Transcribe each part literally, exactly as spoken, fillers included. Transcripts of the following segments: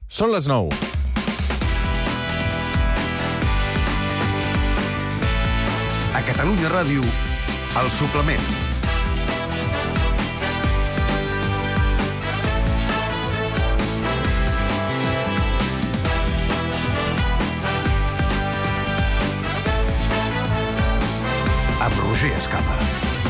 Són les nou. A Catalunya Ràdio, El Suplement. Amb Roger Escapa.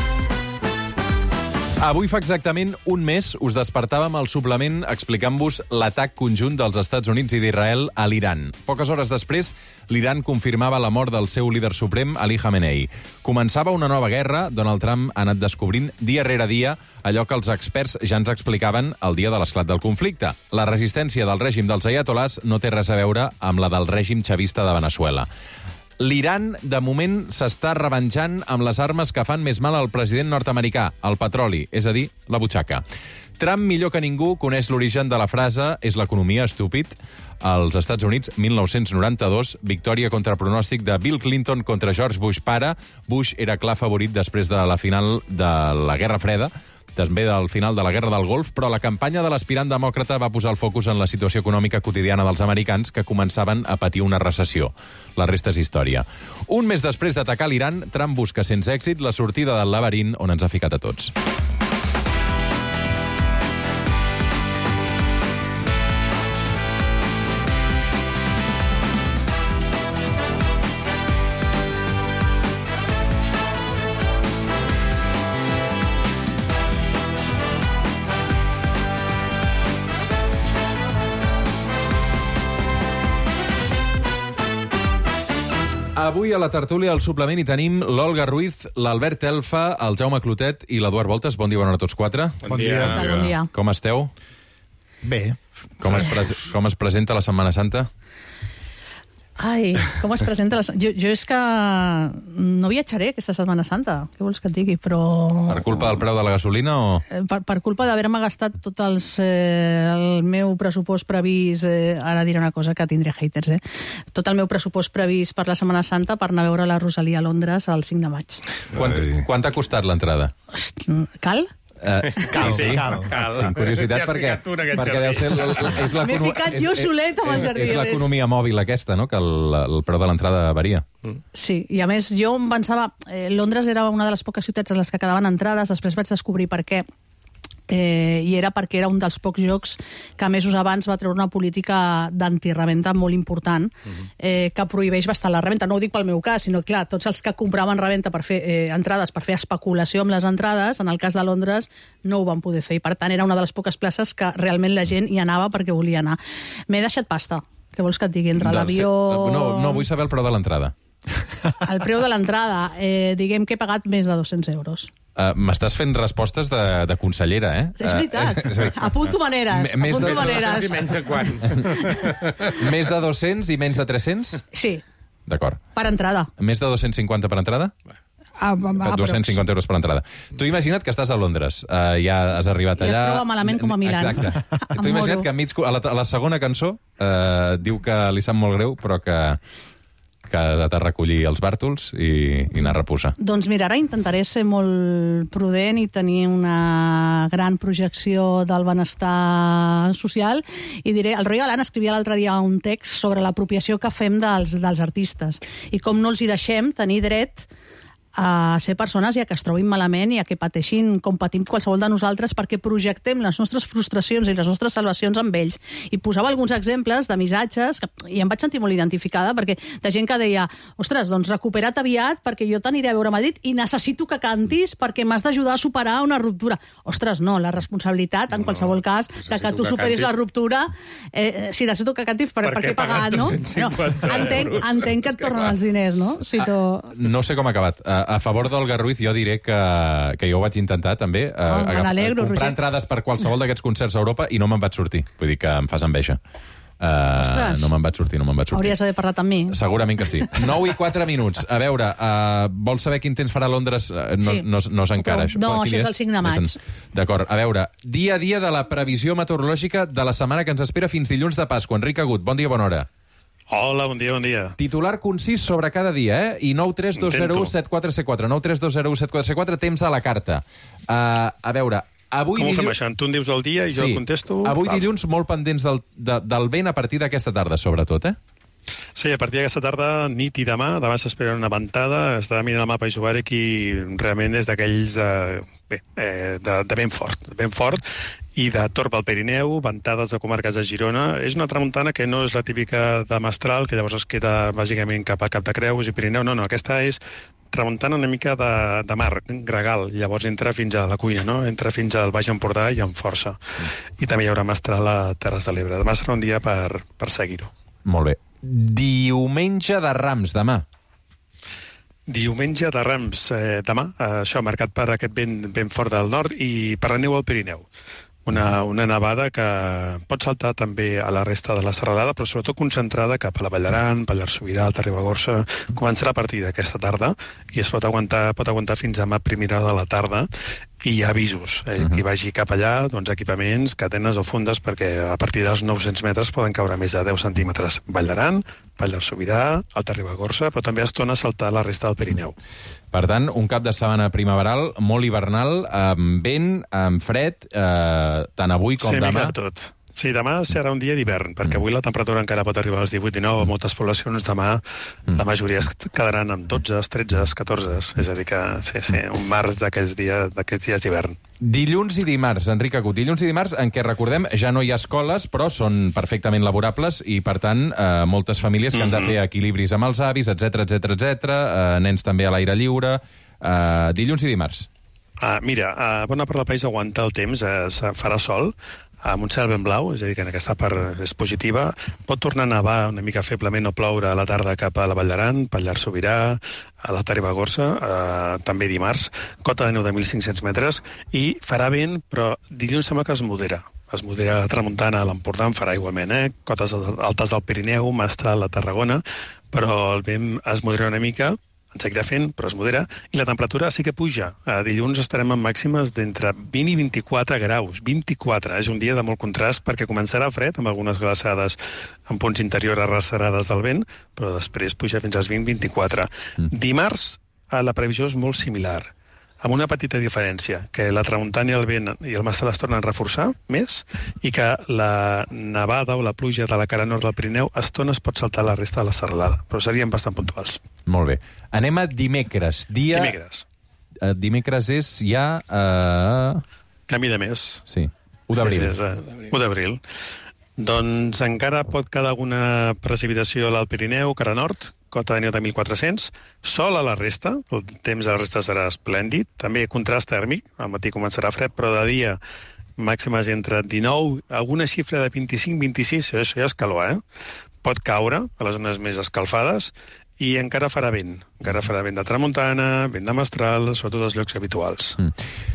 Avui fa exactament un mes us despertàvem al suplement explicant-vos l'atac conjunt dels Estats Units i d'Israel a l'Iran. Poques hores després, l'Iran confirmava la mort del seu líder suprem, Ali Khamenei. Començava una nova guerra. Donald Trump ha anat descobrint dia rere dia allò que els experts ja ens explicaven el dia de l'esclat del conflicte. La resistència del règim dels aiatolars no té res a veure amb la del règim xavista de Veneçuela. L'Iran, de moment, s'està revenjant amb les armes que fan més mal al president nord-americà, el petroli, és a dir, la butxaca. Trump, millor que ningú, coneix l'origen de la frase «és l'economia estúpid». Als Estats Units, mil nou-cents noranta-dos, victòria contra pronòstic de Bill Clinton contra George Bush pare. Bush era clar favorit després de la final de la Guerra Freda, també del final de la Guerra del Golf, però la campanya de l'aspirant demòcrata va posar el focus en la situació econòmica quotidiana dels americans, que començaven a patir una recessió. La resta és història. Un mes després d'atacar l'Iran, Trump busca sense èxit la sortida del laberint on ens ha ficat a tots. Avui a la tertúlia al suplement hi tenim l'Olga Ruiz, l'Albert Elfa, el Jaume Clotet i l'Eduard Voltes. Bon dia, bona hora a tots quatre. Bon, bon dia. dia. Bon dia. Com esteu? Bé. Com es, pre com es presenta la Setmana Santa? Ai, com es presenta la... Jo, jo és que no viatjaré aquesta Setmana Santa, què vols que et digui, però... Per culpa del preu de la gasolina o...? Per, per culpa d'haver-me gastat tot els, eh, el meu pressupost previst, eh, ara diré una cosa que tindré haters, eh? Tot el meu pressupost previst per la Setmana Santa per anar a veure la Rosalia a Londres el cinc de maig. Quant, quant t'ha costat l'entrada? Cal? Uh, cal, sí, sí. cal, cal. Tinc curiositat perquè, perquè deu ser... M'he ficat jo solet amb el jardí. És l'economia mòbil aquesta, no?, que el, el preu de l'entrada varia. Sí, i a més jo em pensava... Eh, Londres era una de les poques ciutats en les que quedaven entrades, després vaig descobrir per què. Eh, i era perquè era un dels pocs llocs que mesos abans va treure una política d'antirreventa molt important, eh, que prohibeix bastant la reventa. No ho dic pel meu cas, sinó clar, tots els que compraven reventa per fer eh, entrades, per fer especulació amb les entrades, en el cas de Londres no ho van poder fer, i per tant era una de les poques places que realment la gent hi anava perquè volia anar. M'he deixat pasta, què vols que et digui, entre l'avió... No, no, vull saber el preu de l'entrada. El preu de l'entrada, eh, diguem que he pagat més de dos-cents euros. Uh, M'estàs fent respostes de, de consellera, eh? És veritat. Uh, apunto maneres. Més apunto de maneres. I menys de quan? Més de dos-cents i menys de tres-cents? Sí. D'acord. Per entrada. Més de dos-cents cinquanta per entrada? A, a, a, dos-cents cinquanta euros per entrada. Tu imagina't que estàs a Londres, uh, ja has arribat allà... I es troba malament com a Milà. Exacte. Tu imagina't que enmig, a la, a la segona cançó uh, diu que li sap molt greu, però que... que ha de recollir els bàrtols i, i anar a reposar. Doncs mira, ara intentaré ser molt prudent i tenir una gran projecció del benestar social i diré, el Roy Galan escrivia l'altre dia un text sobre l'apropiació que fem dels, dels artistes i com no els hi deixem tenir dret a ser persones i a que es trobin malament i a que pateixin com patim qualsevol de nosaltres perquè projectem les nostres frustracions i les nostres salvacions amb ells. I posava alguns exemples de missatges que, i em vaig sentir molt identificada perquè de gent que deia, ostres, doncs recupera't aviat perquè jo t'aniré a veure a Madrid i necessito que cantis perquè m'has d'ajudar a superar una ruptura. Ostres, no, la responsabilitat, en no, qualsevol cas, de que tu que superis cantis... la ruptura, eh, si necessito que cantis, per, per, per què pagar, no? no entenc, entenc que et tornen els diners, no? Si tu... ah, no sé com ha acabat. Uh, a favor d'Olga Ruiz, jo diré que, que jo ho vaig intentar també, eh, oh, agafar, alegro, comprar Roger. entrades per qualsevol d'aquests concerts a Europa i no me'n vaig sortir. Vull dir que em fas enveja. Uh, no me'n vaig sortir, no me'n vaig sortir. Hauries d'haver parlat amb mi. Segurament que sí. nou i quatre minuts. A veure, uh, vols saber quin temps farà a Londres? Uh, no, sí. no, no és encara. Però, no, això és el cinc de maig. D'acord, a veure, dia a dia de la previsió meteorològica de la setmana que ens espera fins dilluns de Pasqua. Enric Agut, bon dia, bona hora. Hola, bon dia, bon dia. Titular concís sobre cada dia, eh? I nou tres dos zero u set quatre set quatre. nou tres dos zero u set quatre set quatre, temps a la carta. Uh, a veure, Avui Com ho fem, dilluns... això? Tu em dius el dia i jo Sí. contesto? Avui Val. dilluns molt pendents del, de, del vent a partir d'aquesta tarda, sobretot, eh? Sí, a partir d'aquesta tarda, nit i demà, demà s'espera una ventada, estava mirant el mapa isobàric i realment és d'aquells eh, bé, eh, de, de ben fort, de ben fort, i de torb al Pirineu, ventades de comarques de Girona. És una tramuntana que no és la típica de Mestral, que llavors es queda bàsicament cap a Cap de Creus i Pirineu. No, no, aquesta és tramuntana una mica de, de mar, gregal. Llavors entra fins a la cuina, no? Entra fins al Baix Empordà i amb força. I també hi haurà Mestral a Terres de l'Ebre. Demà serà un dia per, per seguir-ho. Molt bé. Diumenge de Rams, demà. Diumenge de Rams, eh, demà, eh, això marcat per aquest vent ben fort del nord i per la neu al Pirineu. Una, una nevada que pot saltar també a la resta de la serralada, però sobretot concentrada cap a la Vall d'Aran, Pallars Sobirà, Alta Ribagorça. Començarà a partir d'aquesta tarda i es pot aguantar, pot aguantar fins a mà primera de la tarda, i hi ha avisos. Eh? Uh-huh. Qui vagi cap allà, doncs equipaments, cadenes o fundes, perquè a partir dels nou-cents metres poden caure més de deu centímetres. Vall d'Aran, Pallars Sobirà, Alta Ribagorça, però també estona a saltar la resta del Pirineu. Per tant, un cap de setmana primaveral, molt hivernal, amb vent, amb fred, eh, tant avui com sí, demà. Sí, tot. Sí, demà serà un dia d'hivern, perquè avui la temperatura encara pot arribar als divuit dinou, a moltes poblacions demà la majoria es quedaran amb dotze, tretze, catorze, és a dir que sí, sí, un març d'aquests dies, d'aquests dies d'hivern. Dilluns i dimarts, Enric Agut, dilluns i dimarts en què, recordem, ja no hi ha escoles, però són perfectament laborables i, per tant, eh, moltes famílies que han de fer equilibris amb els avis, etcètera, etcètera, etcètera, eh, nens també a l'aire lliure, eh, dilluns i dimarts. Uh, mira, a bona part del país aguanta el temps, uh, farà sol, amb un cel ben blau, és a dir, que en aquesta part és positiva. Pot tornar a nevar una mica feblement o ploure a la tarda cap a la Vall d'Aran, Pallars Sobirà, a l'Alta Ribagorça, eh, també dimarts, cota de neu de mil cinc-cents metres, i farà vent, però dilluns sembla que es modera. Es modera la tramuntana a l'Empordà, en farà igualment, eh? Cotes altes del Pirineu, Mestral, a Tarragona, però el vent es modera una mica, en seguirà fent, però es modera, i la temperatura sí que puja. A dilluns estarem en màximes d'entre vint i vint-i-quatre graus. vint-i-quatre, és un dia de molt contrast perquè començarà fred, amb algunes glaçades en punts interiors arracerades del vent, però després puja fins als vint a vint-i-quatre. Mm. Dimarts, la previsió és molt similar, amb una petita diferència, que la tramuntana i el vent i el mestral es tornen a reforçar més i que la nevada o la pluja de la cara nord del Pirineu a estones pot saltar la resta de la serralada, però serien bastant puntuals. Molt bé. Anem a dimecres. Dia... Dimecres. Uh, dimecres és ja... Uh... Canvi de mes. Sí, u d'abril. Sí, sí, és u d'abril. Doncs encara pot quedar alguna precipitació a l'Alt Pirineu, cara nord, cota de neu de mil quatre-cents, sol a la resta, el temps a la resta serà esplèndid, també contrast tèrmic, al matí començarà fred, però de dia màximes entre dinou, alguna xifra de vint-i-cinc a vint-i-sis, això ja és calor, eh? Pot caure a les zones més escalfades i encara farà vent, encara farà vent de tramuntana, vent de mestral, sobretot als llocs habituals. Mm.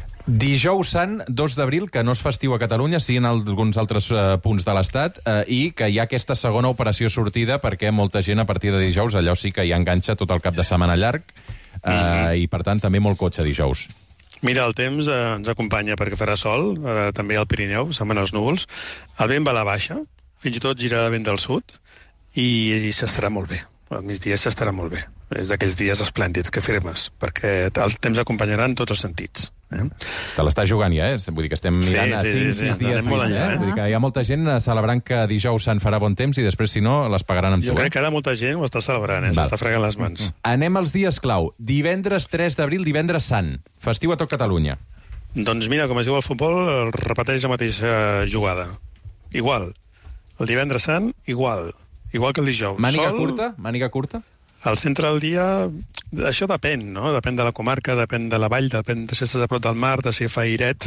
Dijous Sant, dos d'abril, que no és festiu a Catalunya, sí en alguns altres eh, punts de l'Estat, eh, i que hi ha aquesta segona operació sortida perquè molta gent a partir de dijous, allò sí que hi enganxa tot el cap de setmana llarg, eh, mm-hmm. i per tant també molt cotxe dijous. Mira, el temps eh, ens acompanya perquè farà sol, eh, també al Pirineu, se'n van els núvols, el vent va a la baixa, fins i tot girarà vent del sud, i, i s'estarà molt bé. Al migdia s'estarà molt bé. És d'aquells dies esplèndids que firmes, perquè el temps acompanyarà en tots els sentits. Eh? Te l'estàs jugant ja, eh? Vull dir que estem mirant sí, a sí, cinc sí, sis sí, dies. molt enllà, eh? eh? Vull dir que hi ha molta gent celebrant que dijous Sant farà bon temps i després, si no, les pagaran amb jo tu. Jo crec que ara molta gent ho està celebrant, eh? S'està fregant les mans. Anem als dies clau. Divendres tres d'abril, divendres Sant. Festiu a tot Catalunya. Doncs mira, com es diu el futbol, repeteix la mateixa jugada. Igual. El divendres Sant, igual. Igual que el dijous. Màniga Sol, curta? Màniga curta? Al centre del dia, això depèn, no? Depèn de la comarca, depèn de la vall, depèn de si estàs a prop del mar, de si fa airet.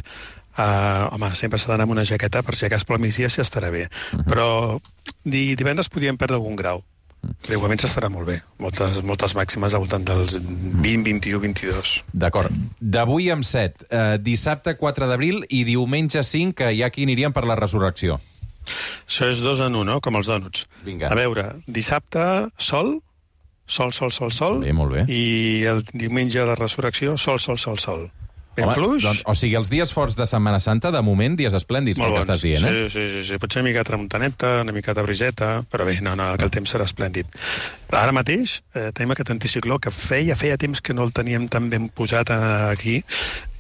Uh, home, sempre s'ha d'anar amb una jaqueta per si a cas pel migdia s'hi estarà bé. Uh-huh. Però di, divendres podíem perdre algun grau. Però igualment s'estarà molt bé. Moltes, moltes màximes al voltant dels vint, vint-i-u, vint-i-dos. D'acord. D'avui amb set. Uh, dissabte quatre d'abril i diumenge cinc, que hi ha qui anirien per la resurrecció. Això és dos en un, no? Com els dònuts. Vinga. A veure, dissabte, sol, sol, sol, sol, sol. Bé, molt bé. I el diumenge de resurrecció, sol, sol, sol, sol. Ben fluix. Doncs, o sigui, els dies forts de Setmana Santa, de moment, dies esplèndids, pel que estàs dient, eh? Sí, sí, sí, sí. Potser una mica de tramuntaneta, una mica de briseta, però bé, no, no, que el temps serà esplèndid. Ara mateix eh, tenim aquest anticicló que feia, feia temps que no el teníem tan ben posat aquí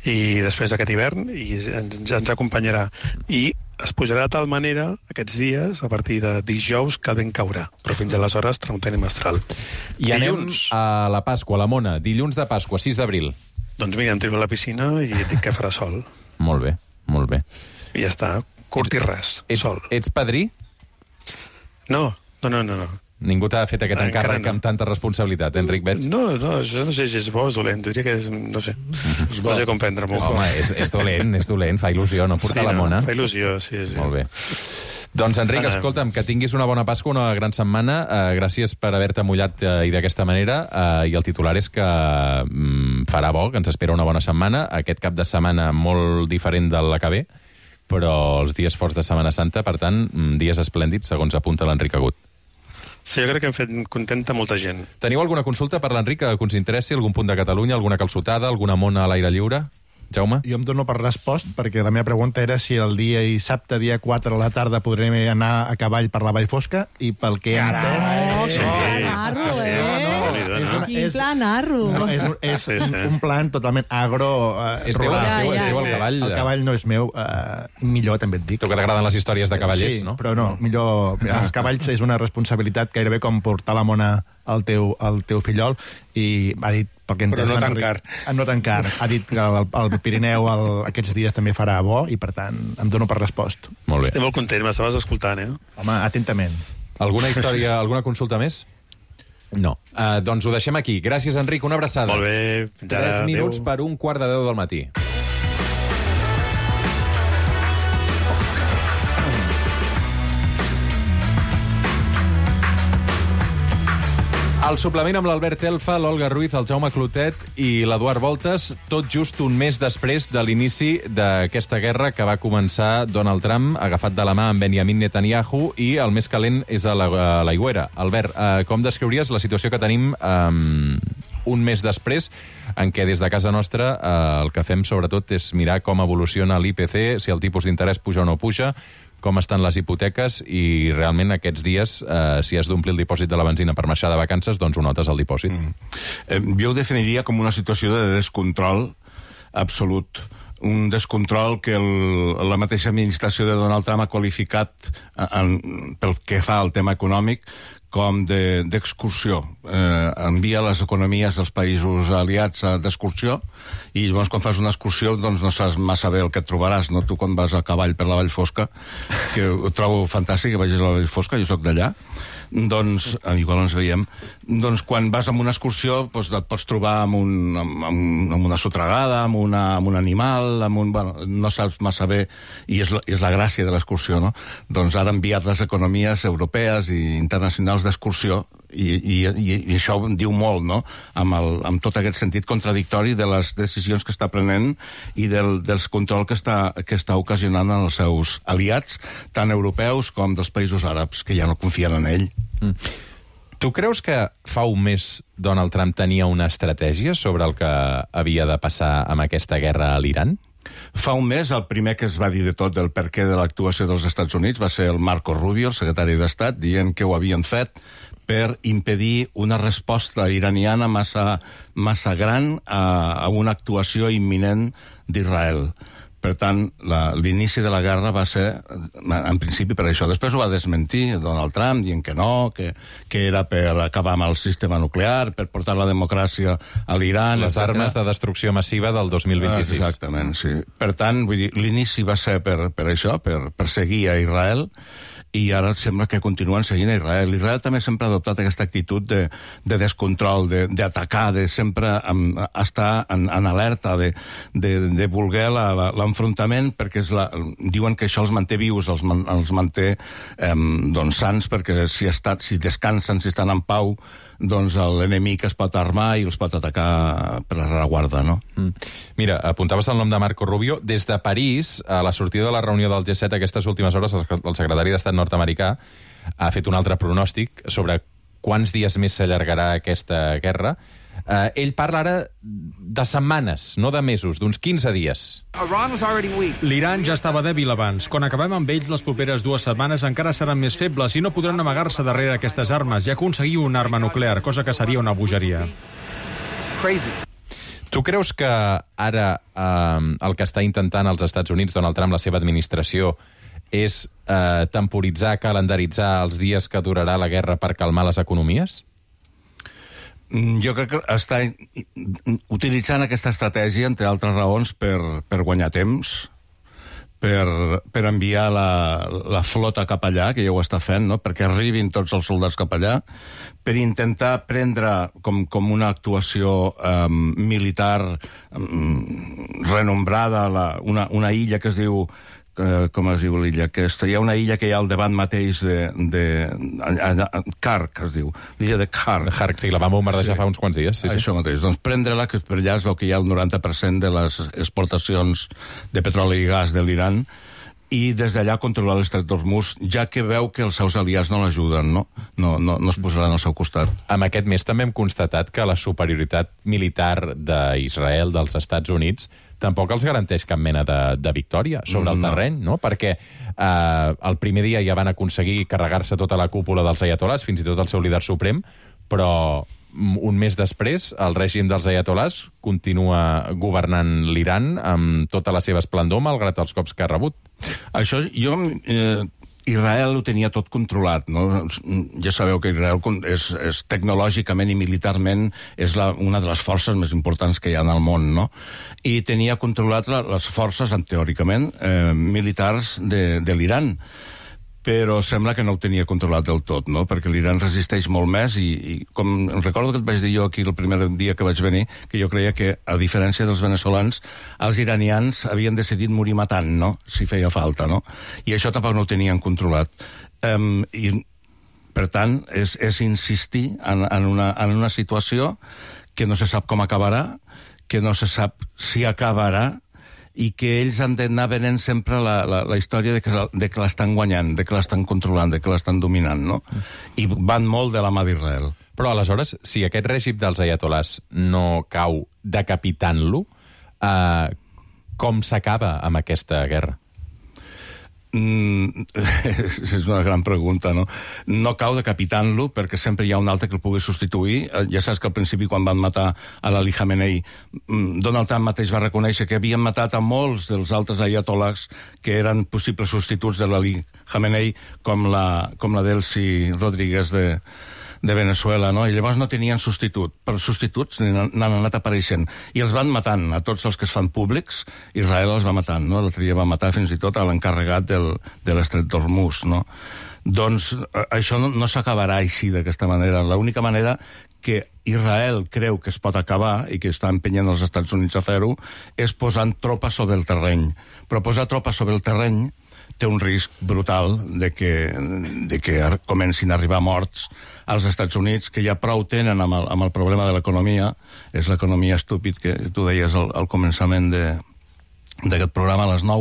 i després d'aquest hivern, i ens, ens acompanyarà. I es pujarà de tal manera aquests dies, a partir de dijous, que el vent caurà. Però fins aleshores tenim astral. I anem a la Pasqua, a la Mona. Dilluns de Pasqua, sis d'abril. Doncs mira, em tiro a la piscina i et dic que farà sol. Molt bé, molt bé. I ja està, curt i res, ets, sol. Ets padrí? No, no, no, no. no. Ningú t'ha fet aquest encàrrec no. amb tanta responsabilitat, Enric, veig? No, no, això no sé si és bo o és dolent. Diria que és, no sé, no sé com prendre-m'ho. Home, és, és dolent, és dolent, fa il·lusió, no? Portar sí, la Mona. No, fa il·lusió, sí, sí. Molt bé. Doncs, Enric, Ara... escolta'm, que tinguis una bona Pasqua, una gran setmana. Uh, gràcies per haver-te mullat uh, i d'aquesta manera. Uh, I el titular és que um, farà bo, que ens espera una bona setmana. Aquest cap de setmana molt diferent de la que ve, però els dies forts de Setmana Santa, per tant, dies esplèndids, segons apunta l'Enric Agut. Sí, jo crec que hem fet contenta molta gent. Teniu alguna consulta per l'Enric que us interessi? Algun punt de Catalunya, alguna calçotada, alguna mona a l'aire lliure? Jaume? Jo em dono per respost, perquè la meva pregunta era si el dia dissabte, dia quatre a la tarda, podrem anar a cavall per la Vall Fosca, i pel que he entès... Oh, sí. quin narro, Sí. eh? No, és una- Quin és- plan narro. No, és un, és Sí, sí. un, un plan totalment agro... Eh, És teu, rural. és teu, és Ja, teu ja, el sí. cavall. El cavall no és meu, eh, millor també et dic. Tu que t'agraden les històries de cavallers, sí, no? però no, millor... Mira, els cavalls és una responsabilitat gairebé com portar la Mona al teu, al teu fillol, i ha dit... Pel que Però no tan car. No tan car. Ha dit que el, el Pirineu el, aquests dies també farà bo, i per tant em dono per respost. Molt bé. Estic molt content, m'estaves escoltant, eh? Home, atentament. Alguna història, alguna consulta més? No. Uh, doncs ho deixem aquí. Gràcies, Enric. Una abraçada. Molt bé, fins ara. Tres minuts Adéu. per un quart de deu del matí. El suplement amb l'Albert Elfa, l'Olga Ruiz, el Jaume Clotet i l'Eduard Voltes, tot just un mes després de l'inici d'aquesta guerra que va començar Donald Trump, agafat de la mà amb Benjamin Netanyahu, i el més calent és a la- a l'aigüera. Albert, eh, com descriuries la situació que tenim eh, un mes després, en què des de casa nostra eh, el que fem sobretot és mirar com evoluciona l'I P C, si el tipus d'interès puja o no puja, com estan les hipoteques, i realment aquests dies, eh, si has d'omplir el dipòsit de la benzina per marxar de vacances, doncs ho notes al dipòsit. Mm. Eh, jo ho definiria com una situació de descontrol absolut. Un descontrol que el, la mateixa administració de Donald Trump ha qualificat en, pel que fa al tema econòmic com d'excursió. De, eh, envia les economies dels països aliats d'excursió, i llavors quan fas una excursió doncs no saps massa bé el que et trobaràs, no? Tu quan vas a cavall per la Vall Fosca, que ho trobo fantàstic que vagis a la Vall Fosca, jo sóc d'allà, doncs, igual ens veiem, doncs quan vas amb una excursió doncs et pots trobar amb, un, amb, amb, amb una sotregada, amb, una, amb un animal, amb un, bueno, no saps massa bé, i és la, és la gràcia de l'excursió, no? Doncs ara han enviat les economies europees i internacionals d'excursió, i, i, i, i això diu molt, no?, amb, el, amb tot aquest sentit contradictori de les decisions que està prenent i del, dels control que està, que està ocasionant en els seus aliats, tant europeus com dels països àrabs, que ja no confien en ell. Mm. Tu creus que fa un mes Donald Trump tenia una estratègia sobre el que havia de passar amb aquesta guerra a l'Iran? Fa un mes, el primer que es va dir de tot del perquè de l'actuació dels Estats Units va ser el Marco Rubio, el secretari d'Estat, dient que ho havien fet per impedir una resposta iraniana massa, massa gran a, a una actuació imminent d'Israel. Per tant, l'inici de la guerra va ser, en principi, per això. Després ho va desmentir Donald Trump, dient que no, que, que era per acabar amb el sistema nuclear, per portar la democràcia a l'Iran... Les etcètera. armes de destrucció massiva del dos mil vint-i-sis. Exactament, sí. Per tant, vull dir, l'inici va ser per, per això, per perseguir a Israel, i ara sembla que continuen seguint a Israel. Israel també sempre ha adoptat aquesta actitud de, de descontrol, d'atacar, de, de sempre um, estar en, en alerta, de, de, de voler l'enfrontament, perquè és la, diuen que això els manté vius, els, man, els manté um, doncs, sants, perquè si, estat, si descansen, si estan en pau, doncs l'enemic es pot armar i els pot atacar per la rereguarda, no? Mm. Mira, apuntaves el nom de Marco Rubio. Des de París, a la sortida de la reunió del G set aquestes últimes hores, el secretari d'Estat nord-americà ha fet un altre pronòstic sobre quants dies més s'allargarà aquesta guerra. Uh, ell parla ara de setmanes, no de mesos, d'uns quinze dies. L'Iran ja estava dèbil abans. Quan acabem amb ells les properes dues setmanes encara seran més febles i no podran amagar-se darrere aquestes armes i aconseguir una arma nuclear, cosa que seria una bogeria. Tu creus que ara eh, el que està intentant als Estats Units, Donald Trump, la seva administració, és eh, temporitzar, calendaritzar els dies que durarà la guerra per calmar les economies? Jo crec que està utilitzant aquesta estratègia, entre altres raons, per, per guanyar temps, per, per enviar la, la flota cap allà, que ja ho està fent, no? Perquè arribin tots els soldats cap allà, per intentar prendre com, com una actuació um, militar um, renombrada, la, una, una illa que es diu... Uh, com es diu l'illa aquesta? Hi ha una illa que hi ha al davant mateix de... de a, a, a, Kark, es diu. L'illa de Kark. De Kark, sí, la van bombardejar sí. fa uns quants dies. Sí, Això sí. mateix. Doncs prendre-la, que per allà es veu que hi ha el noranta per cent de les exportacions de petroli i gas de l'Iran, i des d'allà controlar l'estret d'Hormuz, ja que veu que els seus aliats no l'ajuden, no? No, no, no es posaran al seu costat. Amb aquest mes també hem constatat que la superioritat militar d'Israel, dels Estats Units, tampoc els garanteix cap mena de, de victòria sobre el terreny, no? Perquè eh, el primer dia ja van aconseguir carregar-se tota la cúpula dels aiatolars, fins i tot el seu líder suprem, però un mes després el règim dels aiatolars continua governant l'Iran amb tota la seva esplendor, malgrat els cops que ha rebut. Això, jo... Eh... Israel ho tenia tot controlat, no? Ja sabeu que Israel és, és tecnològicament i militarment és la, una de les forces més importants que hi ha en el món, no? I tenia controlat la, les forces, teòricament, eh, militars de, de l'Iran. Però sembla que no ho tenia controlat del tot, no? Perquè l'Iran resisteix molt més i, i com recordo que et vaig dir jo aquí el primer dia que vaig venir, que jo creia que, a diferència dels veneçolans, els iranians havien decidit morir matant, no? Si feia falta, no? I això tampoc no ho tenien controlat. Um, I, per tant, és, és insistir en, en, una, en una situació que no se sap com acabarà, que no se sap si acabarà, i que ells han d'anar venent sempre la, la, la història de que, de que l'estan guanyant, de que l'estan controlant, de que l'estan dominant, no? I van molt de la mà d'Israel. Però aleshores, si aquest règim dels aiatolars no cau decapitant-lo, eh, com s'acaba amb aquesta guerra? Mm, és una gran pregunta, no? No cau decapitant-lo, perquè sempre hi ha un altre que el pugui substituir. Ja saps que al principi, quan van matar a l'Ali Khamenei, Donald Trump mateix va reconèixer que havien matat a molts dels altres ayatolahs que eren possibles substituts de l'Ali Khamenei, com la, com la Delcy Rodríguez de... de Venezuela, no? I llavors no tenien substitut. Per substituts n'han anat apareixent. I els van matant, a tots els que es fan públics, Israel els va matant, no? L'altre dia va matar fins i tot a l'encarregat del, de l'estret d'Hormuz, no? Doncs això no, no s'acabarà així, d'aquesta manera. L'única manera que Israel creu que es pot acabar i que està empenyent els Estats Units a fer-ho és posant tropes sobre el terreny. Però posar tropes sobre el terreny té un risc brutal de que, de que comencin a arribar morts als Estats Units, que ja prou tenen amb el, amb el problema de l'economia. És l'economia estúpid que tu deies al, al començament d'aquest programa a les nou,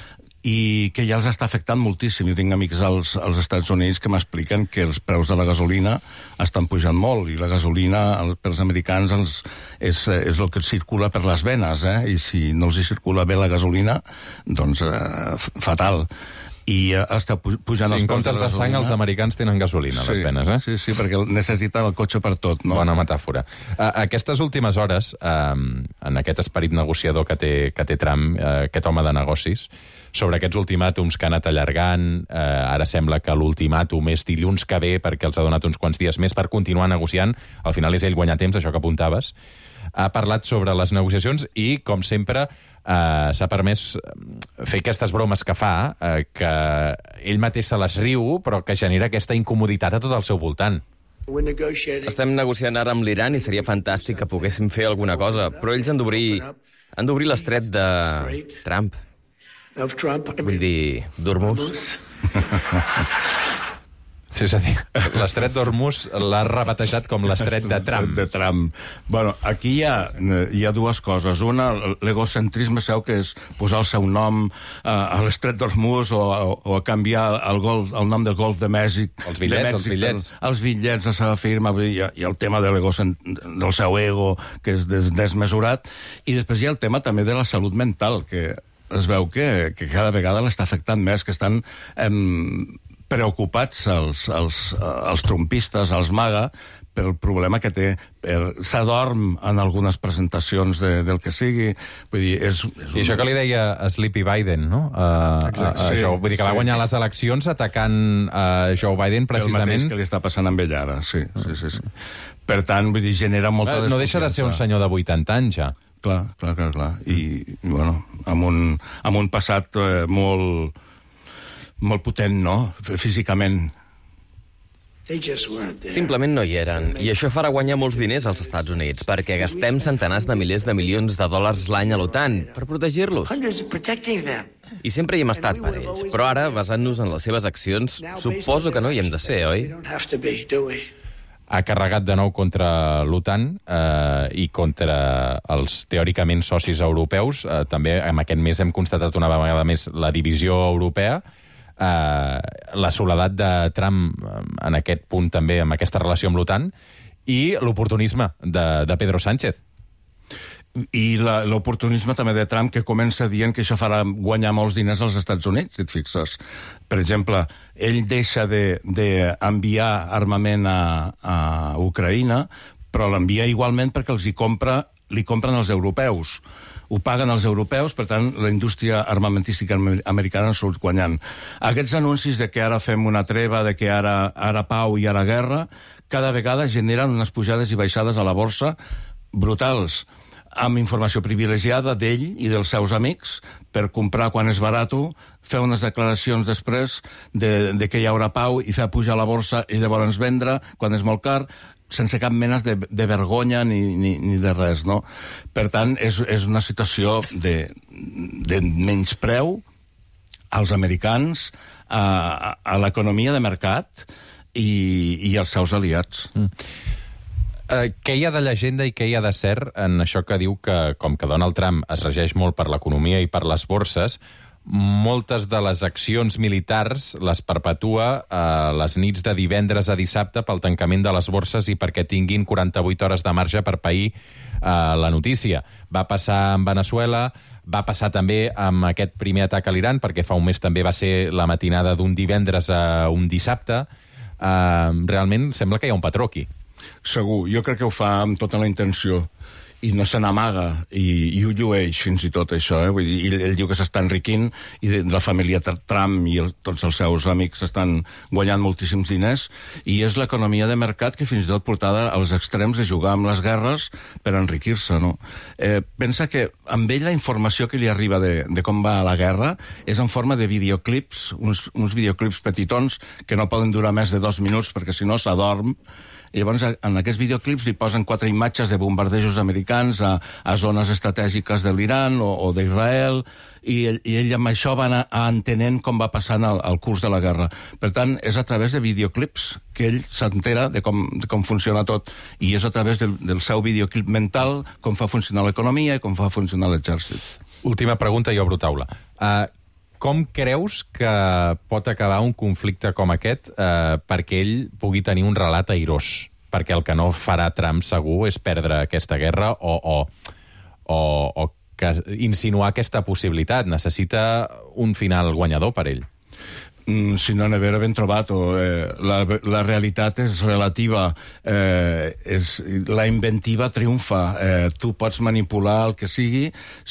i que ja els està afectant moltíssim. Jo tinc amics als, als Estats Units que m'expliquen que els preus de la gasolina estan pujant molt, i la gasolina pels americans els, és, és el que circula per les venes, eh? I si no els hi circula bé la gasolina, doncs eh, fatal. I eh, està pujant... Sí, els en comptes de, de sang, els americans tenen gasolina a sí, les venes, eh? Sí, sí, perquè necessiten el cotxe per tot, no? Bona metàfora. Uh, aquestes últimes hores, uh, en aquest esperit negociador que té, que té Trump, uh, aquest home de negocis, sobre aquests ultimàtums que ha anat allargant, eh, ara sembla que l'ultimàtum és dilluns que ve perquè els ha donat uns quants dies més per continuar negociant, al final és ell guanyar temps, això que apuntaves, ha parlat sobre les negociacions i, com sempre, eh, s'ha permès fer aquestes bromes que fa, eh, que ell mateix se les riu, però que genera aquesta incomoditat a tot el seu voltant. Estem negociant ara amb l'Iran i seria fantàstic que poguéssim fer alguna cosa, però ells han d'obrir han d'obrir l'estret de Trump. Vull dir, d'Hormuz. Sí, és a dir, l'estret d'Hormuz l'ha rebatejat com l'estret de Trump. De Trump. Bueno, aquí hi ha, hi ha dues coses. Una, l'egocentrisme seu, que és posar el seu nom uh, a l'estret d'Hormuz o, o, o a canviar el, golf, el nom del golf de Mèxic. Els bitllets, de Mèxic, els bitllets. El, els bitllets, la seva firma, i, i el tema de del seu ego, que és des, desmesurat. I després hi ha el tema també de la salut mental, que es veu que, que cada vegada l'està afectant més, que estan em, preocupats els, els, els trumpistes, els MAGA, pel problema que té. Per... S'adorm en algunes presentacions de, del que sigui. Vull dir, és, és un... I això que li deia Sleepy Biden, no? Uh, Exacte, uh, sí, Joe, vull dir que va sí. guanyar les eleccions atacant uh, Joe Biden precisament... El mateix que li està passant amb ell ara, sí. sí, sí, sí. Per tant, vull dir, genera molta desconfiança. No deixa de ser un senyor de vuitanta anys, ja. Clar, clar, clar, clar. I, bueno, amb un, amb un passat eh, molt, molt potent, no?, físicament. Simplement no hi eren. I això farà guanyar molts diners als Estats Units, perquè gastem centenars de milers de milions de dòlars l'any a l'OTAN per protegir-los. I sempre hi hem estat per ells. Però ara, basant-nos en les seves accions, suposo que no hi hem de ser, oi? Ha carregat de nou contra l'OTAN eh, i contra els teòricament socis europeus. Eh, també en aquest mes hem constatat una vegada més la divisió europea, eh, la soledat de Trump en aquest punt també, amb aquesta relació amb l'OTAN, i l'oportunisme de, de Pedro Sánchez. I l'oportunisme també de Trump, que comença dient que això farà guanyar molts diners als Estats Units, si et fixes. Per exemple, ell deixa d'enviar de, armament a, a Ucraïna, però l'envia igualment perquè els hi compra, li compren els europeus. Ho paguen els europeus, per tant, la indústria armamentística americana surt guanyant. Aquests anuncis de que ara fem una treva, de que ara, ara pau i ara guerra, cada vegada generen unes pujades i baixades a la borsa brutals, amb informació privilegiada d'ell i dels seus amics per comprar quan és barato, fer unes declaracions després de, de que hi haurà pau i fer pujar la borsa i llavors vendre quan és molt car, sense cap mena de, de vergonya ni, ni, ni de res, no? Per tant, és, és una situació de, de menyspreu als americans, a, a l'economia de mercat i, i als seus aliats. Mm. Uh, què hi ha de llegenda i què hi ha de cert en això que diu que, com que Donald Trump es regeix molt per l'economia i per les borses, moltes de les accions militars les perpetua uh, les nits de divendres a dissabte pel tancament de les borses i perquè tinguin quaranta-vuit hores de marge per pair uh, la notícia. Va passar en Venezuela, va passar també amb aquest primer atac a l'Iran, perquè fa un mes també va ser la matinada d'un divendres a un dissabte. Uh, realment sembla que hi ha un patró aquí. Segur, jo crec que ho fa amb tota la intenció i no se n'amaga i, i ho llueix fins i tot això, eh? Vull dir, ell, ell diu que s'està enriquint i de, la família Trump i el, tots els seus amics estan guanyant moltíssims diners i és l'economia de mercat que fins i tot portada als extrems de jugar amb les guerres per enriquir-se, no? Eh, pensa que amb ell la informació que li arriba de, de com va la guerra és en forma de videoclips, uns, uns videoclips petitons que no poden durar més de dos minuts perquè si no s'adorm. I llavors en aquests videoclips li posen quatre imatges de bombardejos americans a, a zones estratègiques de l'Iran o, o d'Israel i ell, i ell amb això va anar entenent com va passant el, el curs de la guerra. Per tant, és a través de videoclips que ell s'entera de com, de com funciona tot i és a través del, del seu videoclip mental com fa funcionar l'economia i com fa funcionar l'exèrcit. Última pregunta i obro taula. Uh, com creus que pot acabar un conflicte com aquest eh, perquè ell pugui tenir un relat airós? Perquè el que no farà Trump segur és perdre aquesta guerra o, o, o, o que insinuar aquesta possibilitat. Necessita un final guanyador per ell. Mm, si no n'he ben trobat, o, eh, la, la realitat és relativa, eh, és, la inventiva triomfa, eh, tu pots manipular el que sigui,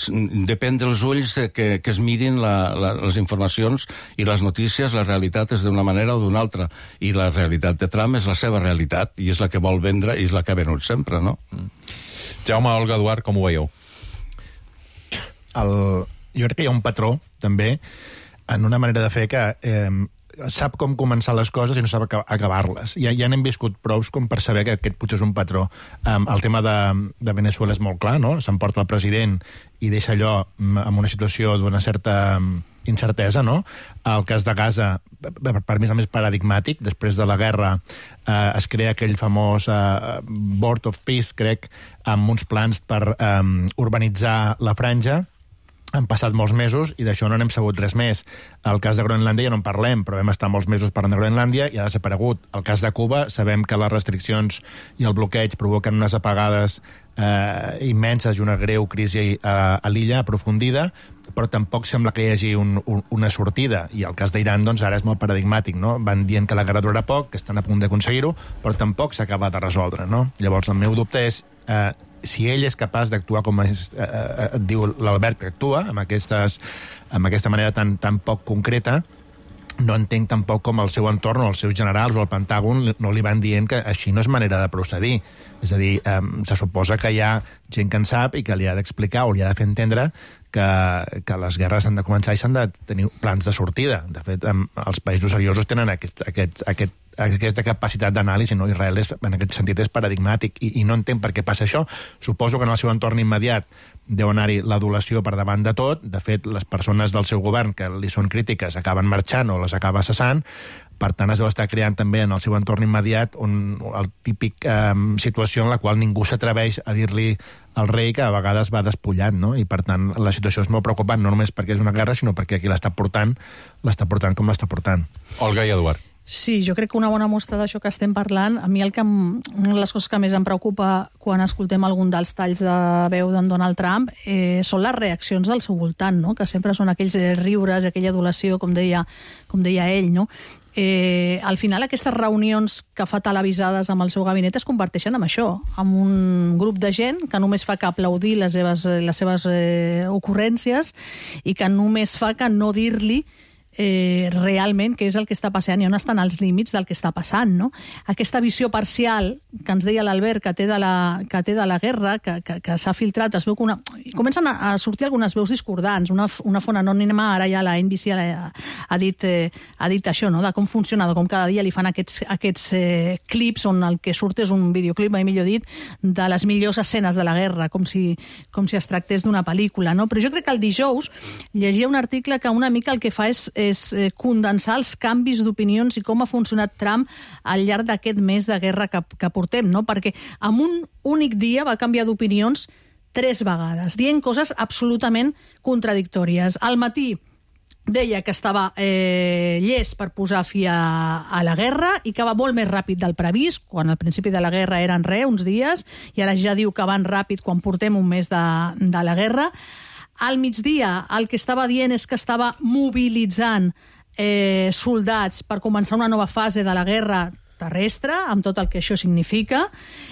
depèn dels ulls que, que es mirin la, la, les informacions i les notícies, la realitat és d'una manera o d'una altra, i la realitat de Trump és la seva realitat, i és la que vol vendre i és la que ha venut sempre, no? Mm. Jaume, Olga, Eduard, com ho veieu? El, jo crec que hi ha un patró, també, en una manera de fer que eh, sap com començar les coses i no sap acabar-les. Ja, ja n'hem viscut prous com per saber que aquest potser és un patró. Um, el tema de, de Venezuela és molt clar, no? S'emporta el president i deixa allò en una situació d'una certa incertesa, no? El cas de Gaza, per, per més a més paradigmàtic, després de la guerra eh, es crea aquell famós eh, Board of Peace, crec, amb uns plans per eh, urbanitzar la franja, han passat molts mesos i d'això no n'hem sabut res més. El cas de Groenlàndia ja no en parlem, però vam estar molts mesos parlant de Groenlàndia i ha desaparegut. El cas de Cuba, sabem que les restriccions i el bloqueig provoquen unes apagades eh, immenses i una greu crisi a, a l'illa aprofundida, però tampoc sembla que hi hagi un, un, una sortida. I el cas d'Iran, doncs, ara és molt paradigmàtic, no? Van dient que la guerra durarà poc, que estan a punt d'aconseguir-ho, però tampoc s'acaba de resoldre, no? Llavors, el meu dubte és eh, si ell és capaç d'actuar com es, eh, eh, et diu l'Albert que actua, amb, aquestes, amb aquesta manera tan, tan poc concreta, no entenc tampoc com el seu entorn o els seus generals o el Pentàgon no li van dient que així no és manera de procedir. És a dir, eh, se suposa que hi ha gent que en sap i que li ha d'explicar o li ha de fer entendre que, que les guerres han de començar i s'han de tenir plans de sortida. De fet, eh, els països seriosos tenen aquest, aquest, aquest aquesta capacitat d'anàlisi, no? Israel és, en aquest sentit és paradigmàtic i, i no entenc per què passa això. Suposo que en el seu entorn immediat deu anar-hi l'adulació per davant de tot. De fet, les persones del seu govern que li són crítiques acaben marxant o les acaba cessant. Per tant, es deu estar creant també en el seu entorn immediat un, el típic eh, situació en la qual ningú s'atreveix a dir-li al rei que a vegades va despullant, no? I per tant la situació és molt preocupant, no només perquè és una guerra, sinó perquè qui l'està portant l'està portant com l'està portant. Olga i Eduard. Sí, jo crec que una bona mostra d'això que estem parlant, a mi el que, una de les coses que més em preocupa quan escoltem algun dels talls de veu d'en Donald Trump eh, són les reaccions del seu voltant, no? Que sempre són aquells riures, aquella adulació, com deia, com deia ell, no? Eh, al final aquestes reunions que fa televisades amb el seu gabinet es converteixen en això, en un grup de gent que només fa que aplaudir les seves, les seves eh, ocurrències i que només fa que no dir-li Eh, realment què és el que està passant i on estan els límits del que està passant, no? Aquesta visió parcial que ens deia l'Albert que té de la, que té de la guerra, que, que, que s'ha filtrat, es veu que una... comencen a, a sortir algunes veus discordants. Una, una font anònima, ara ja la N B C ha, ha, dit, eh, ha dit això, no? De com funciona, de com cada dia li fan aquests, aquests eh, clips on el que surt és un videoclip, mai millor dit, de les millors escenes de la guerra, com si, com si es tractés d'una pel·lícula, no? Però jo crec que el dijous llegia un article que una mica el que fa és és condensar els canvis d'opinions i com ha funcionat Trump al llarg d'aquest mes de guerra que, que portem, no? Perquè en un únic dia va canviar d'opinions tres vegades, dient coses absolutament contradictòries. Al matí deia que estava eh, llest per posar fi a, a la guerra i que va molt més ràpid del previst, quan al principi de la guerra eren re, uns dies, i ara ja diu que van ràpid quan portem un mes de, de la guerra. Al migdia el que estava dient és que estava mobilitzant eh, soldats per començar una nova fase de la guerra terrestre, amb tot el que això significa,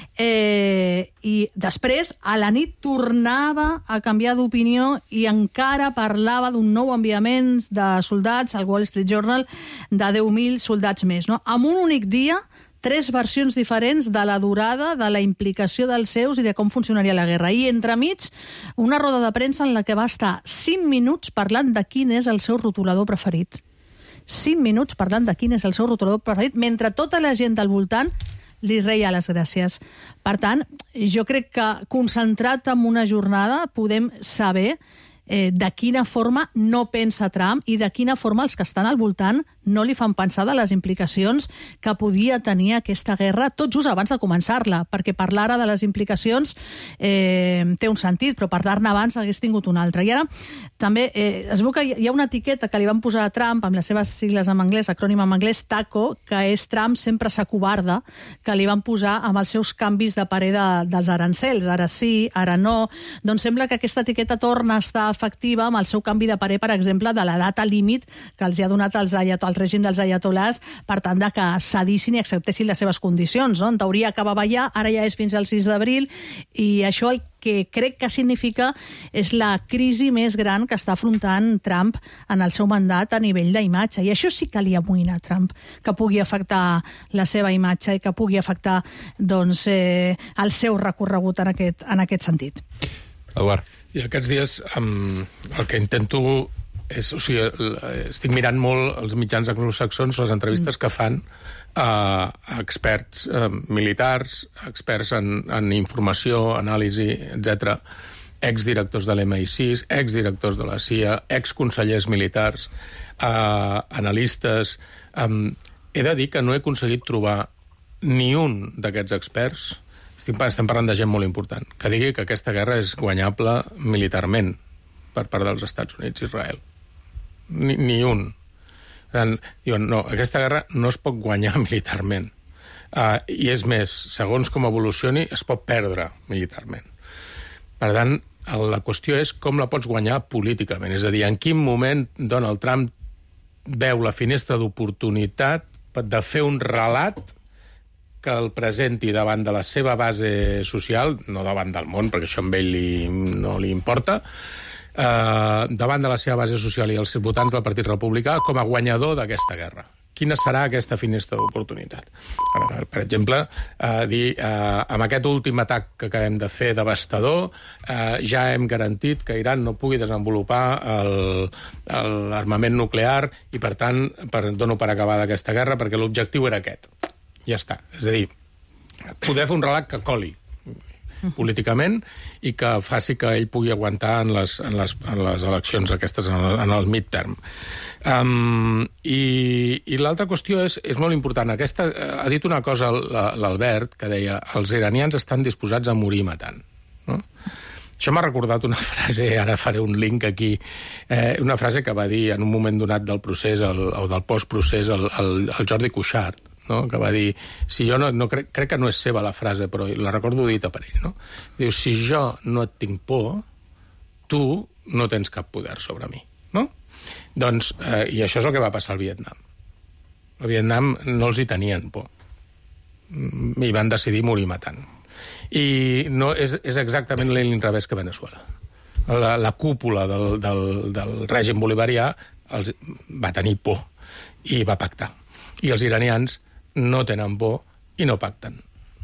eh, i després a la nit tornava a canviar d'opinió i encara parlava d'un nou enviament de soldats al Wall Street Journal de deu mil soldats més, no? En un únic dia, tres versions diferents de la durada, de la implicació dels seus i de com funcionaria la guerra. I entremig, una roda de premsa en la que va estar cinc minuts parlant de quin és el seu rotulador preferit. Cinc minuts parlant de quin és el seu rotulador preferit, mentre tota la gent del voltant li reia les gràcies. Per tant, jo crec que concentrat en una jornada podem saber eh, de quina forma no pensa Trump i de quina forma els que estan al voltant no li fan pensar de les implicacions que podia tenir aquesta guerra tot just abans de començar-la, perquè parlar ara de les implicacions eh, té un sentit, però parlar-ne abans hagués tingut un altre. I ara també eh, es veu que hi ha una etiqueta que li van posar a Trump amb les seves sigles en anglès, acrònim en anglès, TACO, que és Trump sempre s'acobarda, que li van posar amb els seus canvis de parer de, dels arancels, ara sí, ara no. Doncs sembla que aquesta etiqueta torna a estar efectiva amb el seu canvi de parer, per exemple, de la data límit que els ha donat els ayatollahs, el règim dels ayatollahs, per tant, de que cedissin i acceptessin les seves condicions, no? En teoria acabava ja, ara ja és fins al sis d'abril, i això el que crec que significa és la crisi més gran que està afrontant Trump en el seu mandat a nivell d'imatge. I això sí que li amoïna a Trump, que pugui afectar la seva imatge i que pugui afectar doncs, eh, el seu recorregut en aquest, en aquest sentit. Eduard. I aquests dies um, el que intento és, o sigui, estic mirant molt els mitjans anglosaxons, les entrevistes que fan a, a experts eh, militars, experts en, en informació, anàlisi, etcètera, exdirectors de l'M I sis, exdirectors de la C I A, exconsellers militars, eh, analistes. Eh, he de dir que no he aconseguit trobar ni un d'aquests experts, estem, estem parlant de gent molt important, que digui que aquesta guerra és guanyable militarment. per part dels Estats Units i Israel. Ni, ni un. Diuen, no, aquesta guerra no es pot guanyar militarment. Uh, I és més, segons com evolucioni, es pot perdre militarment. Per tant, la qüestió és com la pots guanyar políticament. És a dir, en quin moment Donald Trump veu la finestra d'oportunitat de fer un relat que el presenti davant de la seva base social, no davant del món, perquè això a ell li, no li importa, eh, davant de la seva base social i els votants del Partit Republicà com a guanyador d'aquesta guerra. Quina serà aquesta finestra d'oportunitat? Per exemple, eh, dir, eh, amb aquest últim atac que acabem de fer devastador, eh, ja hem garantit que Iran no pugui desenvolupar l'armament nuclear i, per tant, per, dono per acabada aquesta guerra perquè l'objectiu era aquest. Ja està. És a dir, poder fer un relat que coli políticament i que faci que ell pugui aguantar en les, en les, en les eleccions aquestes, en el, en el midterm. Um, I i l'altra qüestió és, és molt important. Aquesta, ha dit una cosa l'Albert, que deia els iranians estan disposats a morir matant. No? Això m'ha recordat una frase, ara faré un link aquí, eh, una frase que va dir en un moment donat del procés, el, o del postprocés, el, el, el Jordi Cuixart, no? Que va dir, si jo no, no crec, crec que no és seva la frase, però la recordo dita per ell, no? Diu, si jo no et tinc por, tu no tens cap poder sobre mi, no? Doncs, eh, i això és el que va passar al Vietnam. Al Vietnam no els hi tenien por. I van decidir morir matant. I no, és, és exactament l'inrevés que Venezuela. La, la cúpula del, del, del règim bolivarià els va tenir por i va pactar. I els iranians no tenen por i no pacten.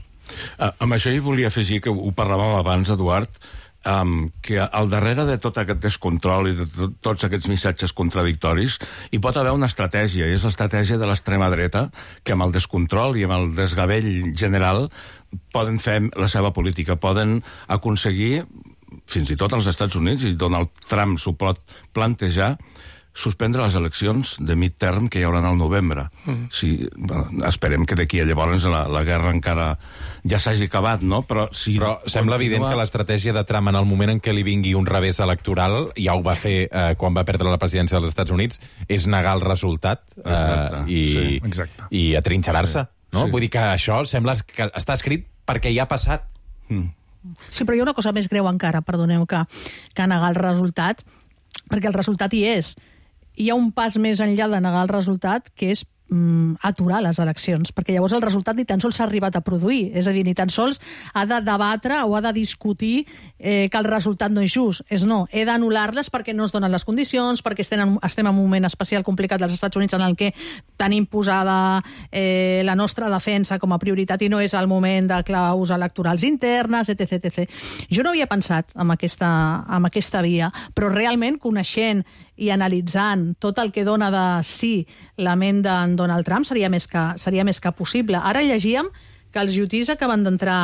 Uh, amb això hi volia afegir, que ho parlàvem abans, Eduard, um, que al darrere de tot aquest descontrol i de to tots aquests missatges contradictoris hi pot haver una estratègia, i és l'estratègia de l'extrema dreta, que amb el descontrol i amb el desgavell general poden fer la seva política, poden aconseguir, fins i tot als Estats Units, i Donald Trump s'ho pot plantejar, suspendre les eleccions de midterm que hi haurà al novembre. Mm. Si, bueno, esperem que d'aquí a llavors la, la guerra encara ja s'hagi acabat, no? Però, si Però sembla evident continua... que l'estratègia de Trump en el moment en què li vingui un revés electoral, ja ho va fer eh, quan va perdre la presidència dels Estats Units, és negar el resultat eh, i, sí, i atrinxerar-se. Sí. No? Sí. Vull dir que això sembla que està escrit perquè ja ha passat. Mm. Sí, però hi ha una cosa més greu encara, perdoneu, que, que negar el resultat, perquè el resultat hi és. Hi ha un pas més enllà de negar el resultat, que és mm, aturar les eleccions, perquè llavors el resultat ni tan sols s'ha arribat a produir, és a dir, ni tan sols ha de debatre o ha de discutir eh, que el resultat no és just, és no, he d'anul·lar-les perquè no es donen les condicions, perquè estem, estem en un moment especial complicat dels Estats Units en el que tenim posada eh, la nostra defensa com a prioritat i no és el moment de claus electorals internes, etc etcètera. Jo no havia pensat en aquesta, en aquesta via, però realment coneixent i analitzant tot el que dona de sí la ment d'en Donald Trump seria més que, seria més que possible. Ara llegíem que els iutis acaben d'entrar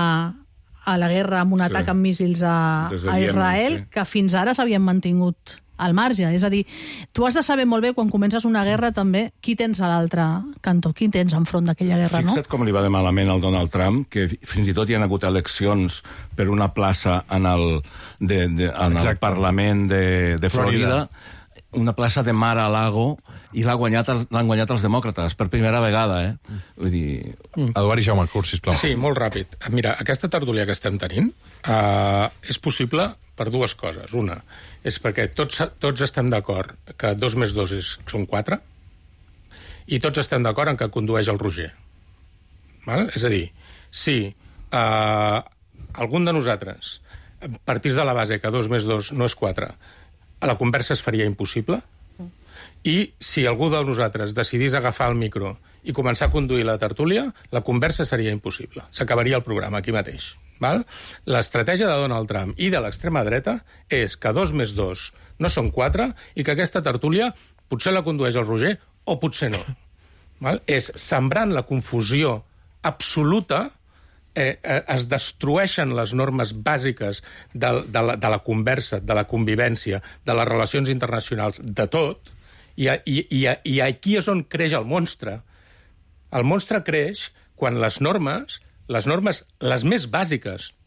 a la guerra amb un atac sí. amb míssils a, a Israel, sí. que fins ara s'havien mantingut al marge. És a dir, tu has de saber molt bé quan comences una guerra també qui tens a l'altre cantó, qui tens enfront d'aquella guerra, no? Fixa't com li va de malament al Donald Trump, que fins i tot hi ha hagut eleccions per una plaça en el, de, de, en el Parlament de, de Florida, Florida, una plaça de Mar-a-Lago, i l'han guanyat, l'han guanyat els demòcrates, per primera vegada, eh? Vull dir... Mm. Eduard i Jaume Curs, sisplau. Sí, molt ràpid. Mira, aquesta tertúlia que estem tenint eh, és possible per dues coses. Una, és perquè tots, tots estem d'acord que dos més dos és, són quatre, i tots estem d'acord en que condueix el Roger. Val? És a dir, si eh, algun de nosaltres partís de la base que dos més dos no és quatre, la conversa es faria impossible, i si algú de nosaltres decidís agafar el micro i començar a conduir la tertúlia, la conversa seria impossible. S'acabaria el programa aquí mateix. Val? L'estratègia de Donald Trump i de l'extrema dreta és que dos més dos no són quatre i que aquesta tertúlia potser la condueix el Roger o potser no. Val? És sembrant la confusió absoluta. Eh, eh, es destrueixen les normes bàsiques de, de, la, de la conversa, de la convivència, de les relacions internacionals, de tot, i, i, i, i aquí és on creix el monstre. El monstre creix quan les normes, les normes les més bàsiques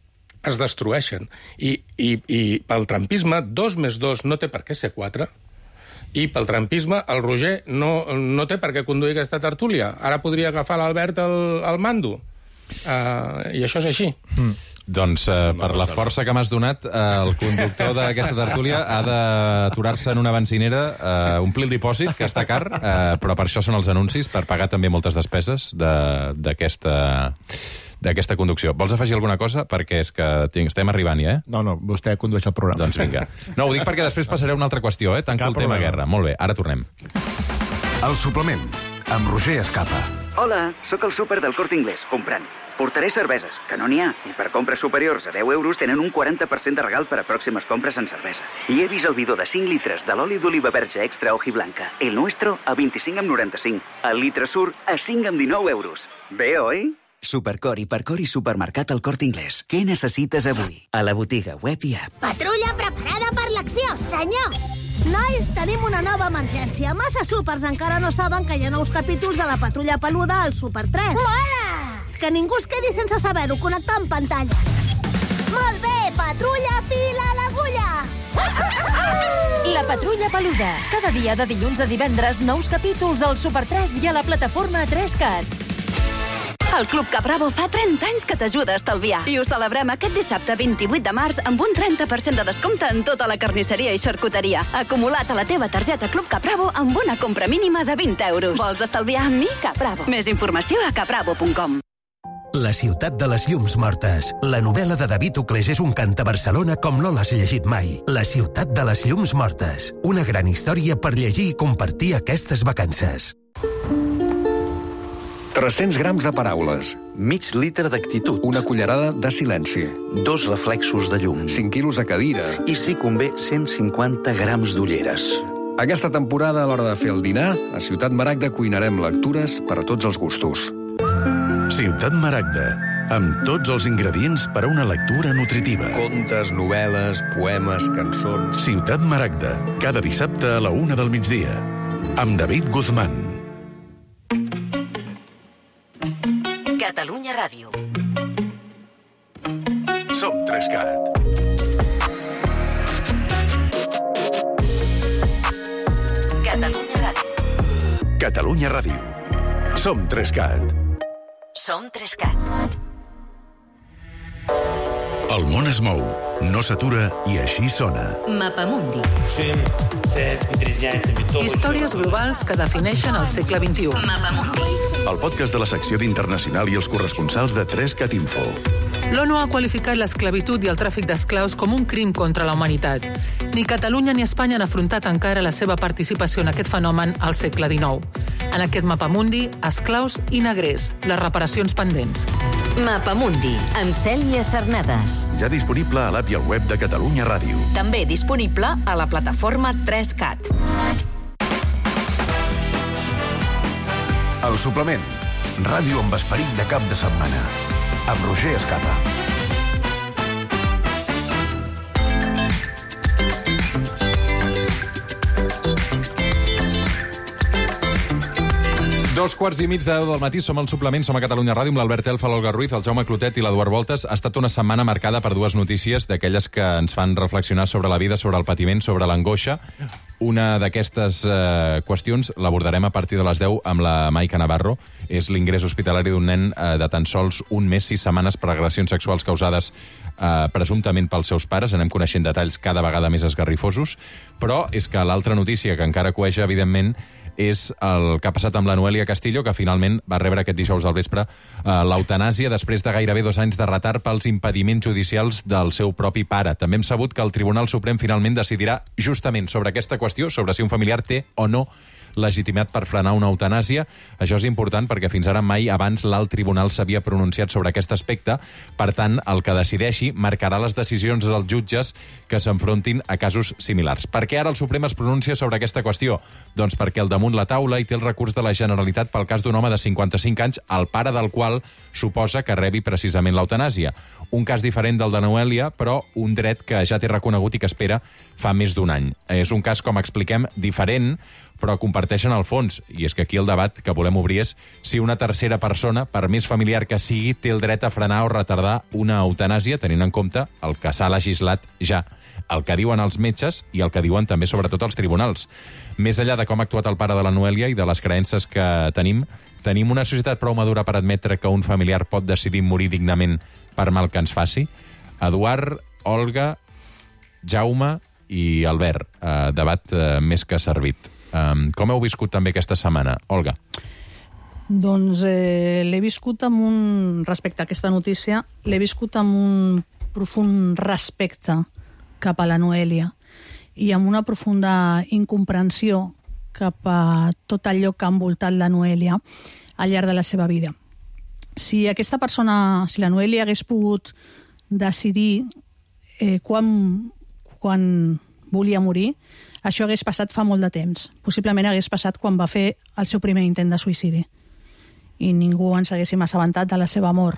es destrueixen. I, i, i pel trampisme, dos més dos no té per què ser quatre, i pel trampisme el Roger no, no té per què conduir aquesta tertúlia. Ara podria agafar l'Albert al, al mando. Uh, I això és així. Mm. Doncs uh, per la força que m'has donat, uh, el conductor d'aquesta tertúlia ha d'aturar-se en una benzinera, uh, omplir el dipòsit, que està car, uh, però per això són els anuncis, per pagar també moltes despeses d'aquesta d'aquesta conducció. Vols afegir alguna cosa? Perquè és que tinc, estem arribant ja, eh? No, no, vostè condueix el programa. Doncs vinga. No, ho dic perquè després passaré a una altra qüestió, eh? Tanco el tema guerra. Molt bé, ara tornem. El suplement, amb Roger Escapa. Hola, sóc el súper del Corte Inglés, comprant. Portaré cerveses, que no n'hi ha, i per compres superiors a deu euros tenen un quaranta per cent de regal per a pròximes compres en cervesa. I he vist el bidó de cinc litres de l'oli d'oliva verge extra hojiblanca, el nuestro a vint-i-cinc amb noranta-cinc, el litre sur a cinc amb dinou euros. Bé, oi? Supercor, Hipercor i Supermercat El Corte Inglés. Què necessites avui? A la botiga web i app. Patrulla preparada per l'acció, senyor! Nois, tenim una nova emergència. Massa súpers encara no saben que hi ha nous capítols de la Patrulla Peluda al Super tres. Mola! Que ningú es quedi sense saber-ho, connectar en pantalla. Molt bé, patrulla, fila a l'agulla! La Patrulla Peluda. Cada dia de dilluns a divendres, nous capítols al Super tres i a la plataforma tres cat. El Club Capravo fa trenta anys que t'ajuda a estalviar. I ho celebrem aquest dissabte vint-i-vuit de març amb un trenta per cent de descompte en tota la carnisseria i xarcuteria. Acumulat a la teva targeta Club Capravo amb una compra mínima de vint euros. Vols estalviar amb mi? Capravo. Més informació a capravo punt com. La ciutat de les llums mortes. La novel·la de David Uclés és un cant a Barcelona com no l'has llegit mai. La ciutat de les llums mortes. Una gran història per llegir i compartir aquestes vacances. tres-cents grams de paraules. Mig litre d'actitud. Una cullerada de silenci. Dos reflexos de llum. cinc quilos a cadira. I, si convé, cent cinquanta grams d'ulleres. Aquesta temporada, a l'hora de fer el dinar, a Ciutat Maragda cuinarem lectures per a tots els gustos. Ciutat Maragda, amb tots els ingredients per a una lectura nutritiva. Contes, novel·les, poemes, cançons... Ciutat Maragda, cada dissabte a la una del migdia, amb David Guzmán. Catalunya Ràdio. Som tres cat. Catalunya Ràdio. Catalunya Ràdio. Som tres cat. Som tres cat. El món es mou, no s'atura i així sona. Mapamundi. Històries globals que defineixen el segle vint-i-u. Mapamundi. El podcast de la secció d'Internacional i els corresponsals de tres cat Info. L'ONU ha qualificat l'esclavitud i el tràfic d'esclaus com un crim contra la humanitat. Ni Catalunya ni Espanya han afrontat encara la seva participació en aquest fenomen al segle dinou. En aquest Mapamundi, esclaus i negrers, les reparacions pendents. Mapamundi, amb Cèlia Cernades. Ja disponible a l'app i al web de Catalunya Ràdio. També disponible a la plataforma tres cat. El suplement. Ràdio amb esperit de cap de setmana. Amb Roger Escapa. Dos quarts i mig de deu del matí, som al suplement, som a Catalunya Ràdio, amb l'Albert Elfa, l'Olga Ruiz, el Jaume Clotet i l'Eduard Voltes. Ha estat una setmana marcada per dues notícies d'aquelles que ens fan reflexionar sobre la vida, sobre el patiment, sobre l'angoixa. Una d'aquestes eh, qüestions l'abordarem a partir de les deu amb la Maica Navarro. És l'ingrés hospitalari d'un nen eh, de tan sols un mes, sis setmanes, per agressions sexuals causades eh, presumptament pels seus pares. Anem coneixent detalls cada vegada més esgarrifosos. Però és que l'altra notícia que encara cueja, evidentment, és el que ha passat amb la Noelia Castillo, que finalment va rebre aquest dijous al vespre eh, l'eutanàsia després de gairebé dos anys de retard pels impediments judicials del seu propi pare. També hem sabut que el Tribunal Suprem finalment decidirà justament sobre aquesta qüestió, sobre si un familiar té o no legitimitat per frenar una eutanàsia. Això és important perquè fins ara mai abans l'alt tribunal s'havia pronunciat sobre aquest aspecte. Per tant, el que decideixi marcarà les decisions dels jutges que s'enfrontin a casos similars. Per què ara el Suprem es pronuncia sobre aquesta qüestió? Doncs perquè al damunt la taula hi té el recurs de la Generalitat pel cas d'un home de cinquanta-cinc anys, el pare del qual suposa que rebi precisament l'eutanàsia. Un cas diferent del de Noelia, però un dret que ja té reconegut i que espera fa més d'un any. És un cas, com expliquem, diferent, però comparteixen el fons. I és que aquí el debat que volem obrir és si una tercera persona, per més familiar que sigui, té el dret a frenar o retardar una eutanàsia, tenint en compte el que s'ha legislat ja, el que diuen els metges i el que diuen també, sobretot, els tribunals. Més enllà de com ha actuat el pare de la Noèlia i de les creences que tenim, tenim una societat prou madura per admetre que un familiar pot decidir morir dignament per mal que ens faci? Eduard, Olga, Jaume i Albert, eh, debat eh, més que servit. Um, com heu viscut també aquesta setmana? Olga. Doncs eh, l'he viscut amb un... Respecte a aquesta notícia, l'he viscut amb un profund respecte cap a la Noèlia i amb una profunda incomprensió cap a tot allò que ha envoltat la Noèlia al llarg de la seva vida. Si aquesta persona, si la Noèlia hagués pogut decidir eh, quan, quan volia morir, això hagués passat fa molt de temps. Possiblement hagués passat quan va fer el seu primer intent de suïcidi i ningú ens haguéssim assabentat de la seva mort.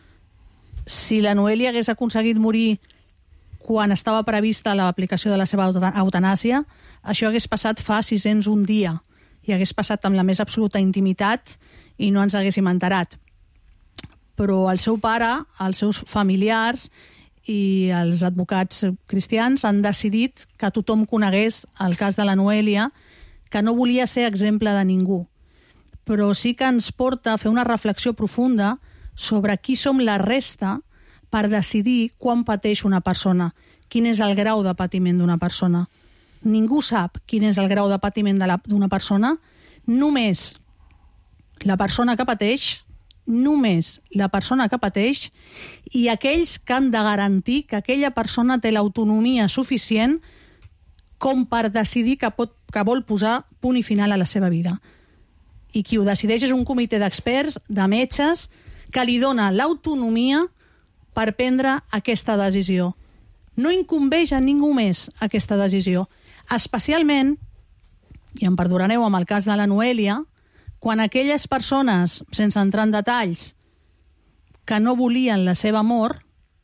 Si la Noèlia hagués aconseguit morir quan estava prevista l'aplicació de la seva eutanàsia, això hagués passat fa sis-cents un dia i hagués passat amb la més absoluta intimitat i no ens haguéssim enterat. Però el seu pare, els seus familiars i els advocats cristians han decidit que tothom conegués el cas de la Noèlia, que no volia ser exemple de ningú. Però sí que ens porta a fer una reflexió profunda sobre qui som la resta per decidir quan pateix una persona, quin és el grau de patiment d'una persona. Ningú sap quin és el grau de patiment d'una persona, només la persona que pateix, només la persona que pateix i aquells que han de garantir que aquella persona té l'autonomia suficient com per decidir que, pot, que vol posar punt i final a la seva vida. I qui ho decideix és un comitè d'experts, de metges, que li dona l'autonomia per prendre aquesta decisió. No incumbeix a ningú més aquesta decisió. Especialment, i em perdonareu amb el cas de la Noèlia, quan aquelles persones, sense entrar en detalls, que no volien la seva mort,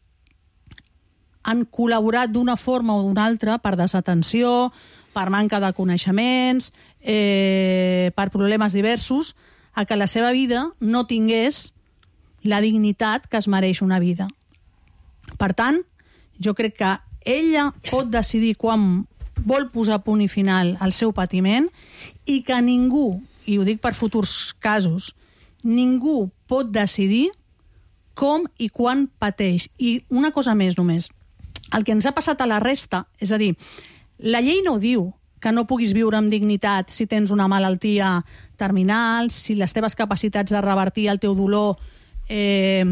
han col·laborat d'una forma o d'una altra per desatenció, per manca de coneixements, eh, per problemes diversos, a que la seva vida no tingués la dignitat que es mereix una vida. Per tant, jo crec que ella pot decidir quan vol posar punt i final al seu patiment i que ningú, i ho dic per futurs casos, ningú pot decidir com i quan pateix. I una cosa més només, el que ens ha passat a la resta, és a dir, la llei no diu que no puguis viure amb dignitat si tens una malaltia terminal, si les teves capacitats de revertir el teu dolor eh,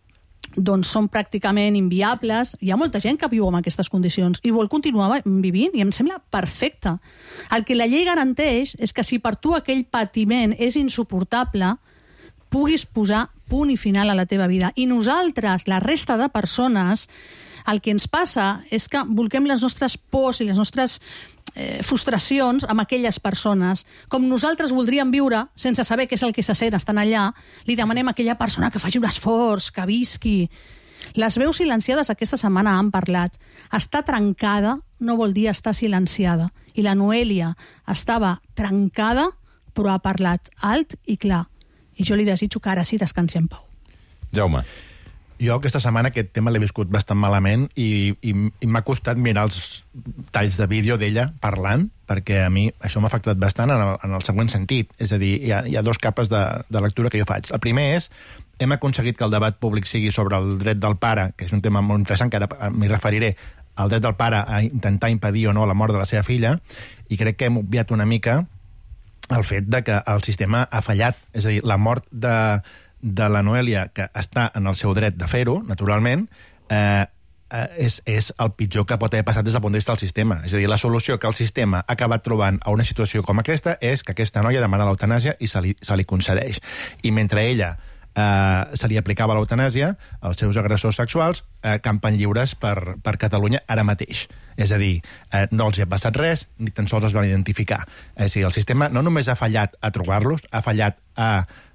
doncs són pràcticament inviables. Hi ha molta gent que viu en aquestes condicions i vol continuar vivint i em sembla perfecte. El que la llei garanteix és que si per tu aquell patiment és insuportable, puguis posar punt i final a la teva vida. I nosaltres, la resta de persones, el que ens passa és que volquem les nostres pors i les nostres eh, frustracions amb aquelles persones. Com nosaltres voldríem viure sense saber què és el que se sent estant allà, li demanem a aquella persona que faci un esforç, que visqui. Les veus silenciades aquesta setmana han parlat. Estar trencada no vol dir estar silenciada. I la Noèlia estava trencada, però ha parlat alt i clar. I jo li desitjo que ara sí descansi en pau. Jaume. Jo aquesta setmana aquest tema l'he viscut bastant malament i, i, i m'ha costat mirar els talls de vídeo d'ella parlant, perquè a mi això m'ha afectat bastant en el, en el següent sentit. És a dir, hi ha, hi ha dos capes de, de lectura que jo faig. El primer és, hem aconseguit que el debat públic sigui sobre el dret del pare, que és un tema molt interessant, que ara m'hi referiré, el dret del pare a intentar impedir o no la mort de la seva filla, i crec que hem obviat una mica el fet de que el sistema ha fallat. És a dir, la mort de... de la Noèlia, que està en el seu dret de fer-ho, naturalment, eh, eh, és, és el pitjor que pot haver passat des del punt de vista del sistema. És a dir, la solució que el sistema ha acabat trobant a una situació com aquesta és que aquesta noia demana l'eutanàsia i se li, se li concedeix. I mentre ella eh, se li aplicava l'eutanàsia, els seus agressors sexuals eh, campen lliures per, per Catalunya ara mateix. És a dir, eh, no els hi ha passat res, ni tan sols es van identificar. És a dir, el sistema no només ha fallat a trobar-los, ha fallat a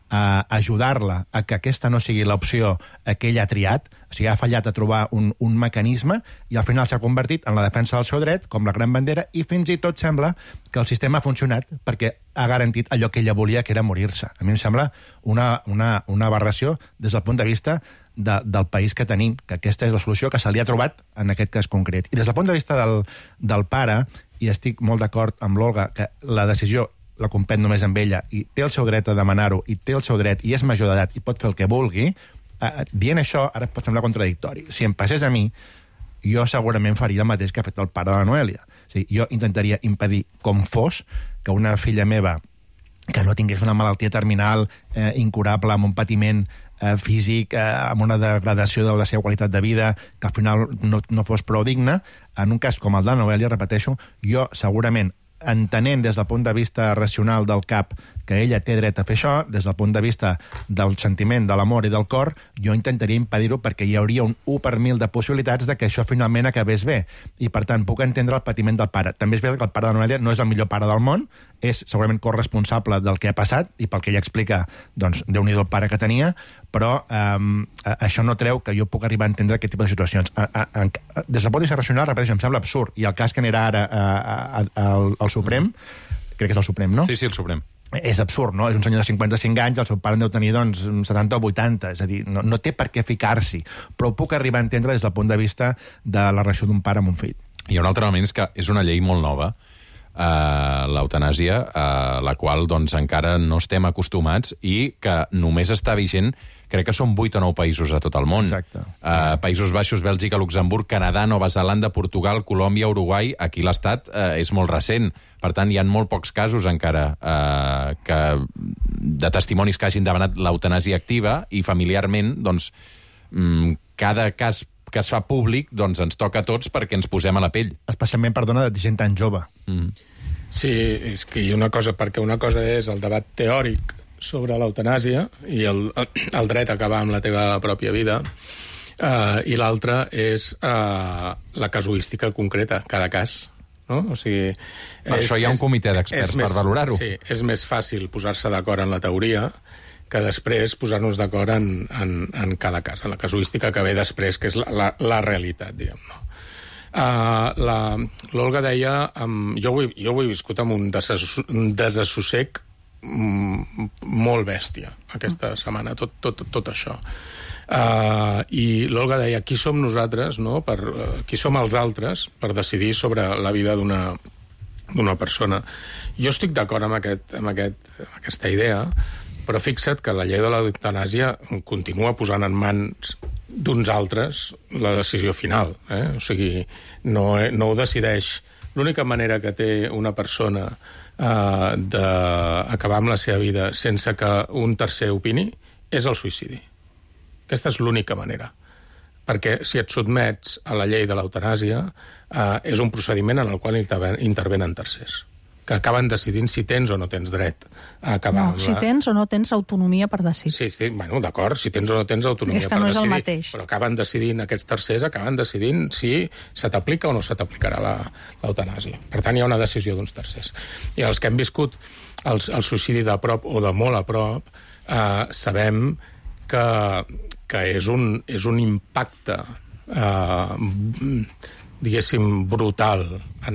a ajudar-la a que aquesta no sigui l'opció que ell ha triat, o sigui, ha fallat a trobar un, un mecanisme i al final s'ha convertit en la defensa del seu dret, com la gran bandera, i fins i tot sembla que el sistema ha funcionat perquè ha garantit allò que ella volia, que era morir-se. A mi em sembla una, una, una aberració des del punt de vista de, del país que tenim, que aquesta és la solució que se li ha trobat en aquest cas concret. I des del punt de vista del, del pare, i estic molt d'acord amb l'Olga, que la decisió la compet només amb ella, i té el seu dret a demanar-ho, i té el seu dret, i és major d'edat, i pot fer el que vulgui, eh, dient això, ara pot semblar contradictori. Si em passés a mi, jo segurament faria el mateix que ha fet el pare de la Noèlia. O sigui, jo intentaria impedir, com fos, que una filla meva que no tingués una malaltia terminal eh, incurable, amb un patiment eh, físic, eh, amb una degradació de la seva qualitat de vida, que al final no, no fos prou digna, en un cas com el de la Noèlia, repeteixo, jo segurament, entenent des del punt de vista racional del cap que ella té dret a fer això, des del punt de vista del sentiment, de l'amor i del cor, jo intentaria impedir-ho perquè hi hauria un u per mil de possibilitats de que això finalment acabés bé. I, per tant, puc entendre el patiment del pare. També és veritat que el pare de Noèlia no és el millor pare del món, és segurament corresponsable del que ha passat, i pel que ella explica, doncs, Déu-n'hi-do el pare que tenia, però eh, això no treu que jo puc arribar a entendre aquest tipus de situacions. A, a, a, des del punt de vista racional, repeteixo, em sembla absurd. I el cas que anirà ara a, a, a, al, al Suprem, crec que és el Suprem, no? Sí, sí, el Suprem. És absurd, no? És un senyor de cinquanta-cinc anys, el seu pare en deu tenir, doncs, setanta o vuitanta, és a dir, no, no té per què ficar-s'hi, però ho puc arribar a entendre des del punt de vista de la relació d'un pare amb un fill. Hi ha un altre element, és que és una llei molt nova, eh, l'eutanàsia, a la qual doncs, encara no estem acostumats i que només està vigent, crec que són vuit o nou països a tot el món. Exacte. Uh, Països Baixos, Bèlgica, Luxemburg, Canadà, Nova Zelanda, Portugal, Colòmbia, Uruguai. Aquí l'estat uh, és molt recent. Per tant, hi ha molt pocs casos encara uh, que, de testimonis que hagin demanat l'eutanàsia activa i familiarment, doncs, um, cada cas que es fa públic doncs ens toca a tots perquè ens posem a la pell. Especialment, perdona, de gent tan jove. Mm. Sí, és que hi ha una cosa, perquè una cosa és el debat teòric sobre l'eutanàsia i el, el dret a acabar amb la teva pròpia vida, uh, i l'altra és uh, la casuística concreta, cada cas. No? O sigui, per és, això hi ha un comitè d'experts per valorar-ho. Sí, és més fàcil posar-se d'acord en la teoria que després posar-nos d'acord en, en, en cada cas, en la casuística que ve després, que és la, la, la realitat, diguem, no? Uh, L'Olga deia, um, jo, ho he, jo ho he viscut amb un, desasso, un desassossec mm, molt bèstia aquesta setmana, tot, tot, tot això. Uh, I l'Olga deia, qui som nosaltres, no? Per, uh, qui som els altres per decidir sobre la vida d'una d'una persona. Jo estic d'acord amb, aquest, amb, aquest, amb aquesta idea, però fixa't que la llei de l'eutanàsia continua posant en mans d'uns altres la decisió final. Eh? O sigui, no, no ho decideix. L'única manera que té una persona eh, d'acabar amb la seva vida sense que un tercer opini és el suïcidi. Aquesta és l'única manera. Perquè si et sotmets a la llei de l'eutanàsia, eh, és un procediment en el qual intervenen tercers, que acaben decidint si tens o no tens dret a acabar. No, si tens o no tens autonomia per decidir. Sí, sí, bueno, d'acord, si tens o no tens autonomia per decidir. És que no és el mateix. Però acaben decidint, aquests tercers acaben decidint si se t'aplica o no se t'aplicarà l'eutanàsia. Per tant, hi ha una decisió d'uns tercers. I els que hem viscut el, el suïcidi de prop o de molt a prop, eh, sabem que, que és, un, és un impacte eh, diguéssim, brutal en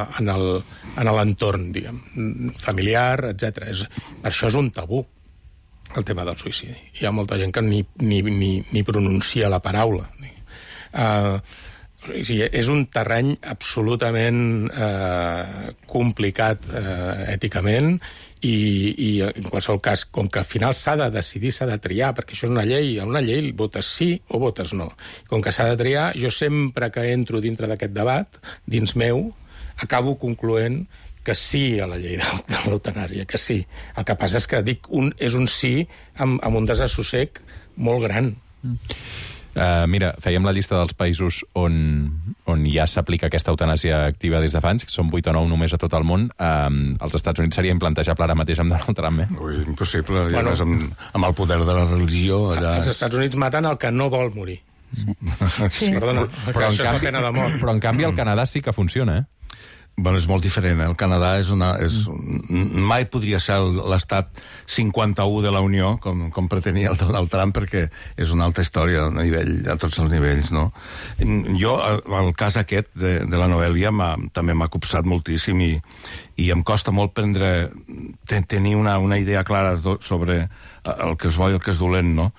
l'entorn, diguem, familiar, etcètera. És, per això és un tabú, el tema del suïcidi. Hi ha molta gent que ni, ni, ni, ni pronuncia la paraula. Uh, o sigui, és un terreny absolutament uh, complicat uh, èticament, i, i en qualsevol cas, com que al final s'ha de decidir, s'ha de triar, perquè això és una llei, en una llei votes sí o votes no. Com que s'ha de triar, jo sempre que entro dintre d'aquest debat, dins meu, acabo concloent que sí a la llei de l'eutanàsia, que sí. El que passa és que dic un, és un sí amb, amb un desassossec molt gran. Mm. Uh, mira, fèiem la llista dels països on, on ja s'aplica aquesta eutanàsia activa des de fa anys, que són vuit o nou només a tot el món. Uh, als Estats Units seria implantejable ara mateix amb Donald Trump, eh? Ui, impossible, ja bueno, amb, amb el poder de la religió. Allà... Els Estats Units maten el que no vol morir. Sí. Perdona, però, però, en canvi, però en canvi el Canadà sí que funciona, eh? Bueno, és molt diferent. El Canadà és una... És, mai podria ser l'estat cinquanta-u de la Unió, com, com pretenia el Donald Trump, perquè és una altra història a, nivell, a tots els nivells, no? Jo, el cas aquest de, de la Noelia també m'ha copsat moltíssim i, i em costa molt prendre... Ten, tenir una, una idea clara sobre el que és bo i el que és dolent, no?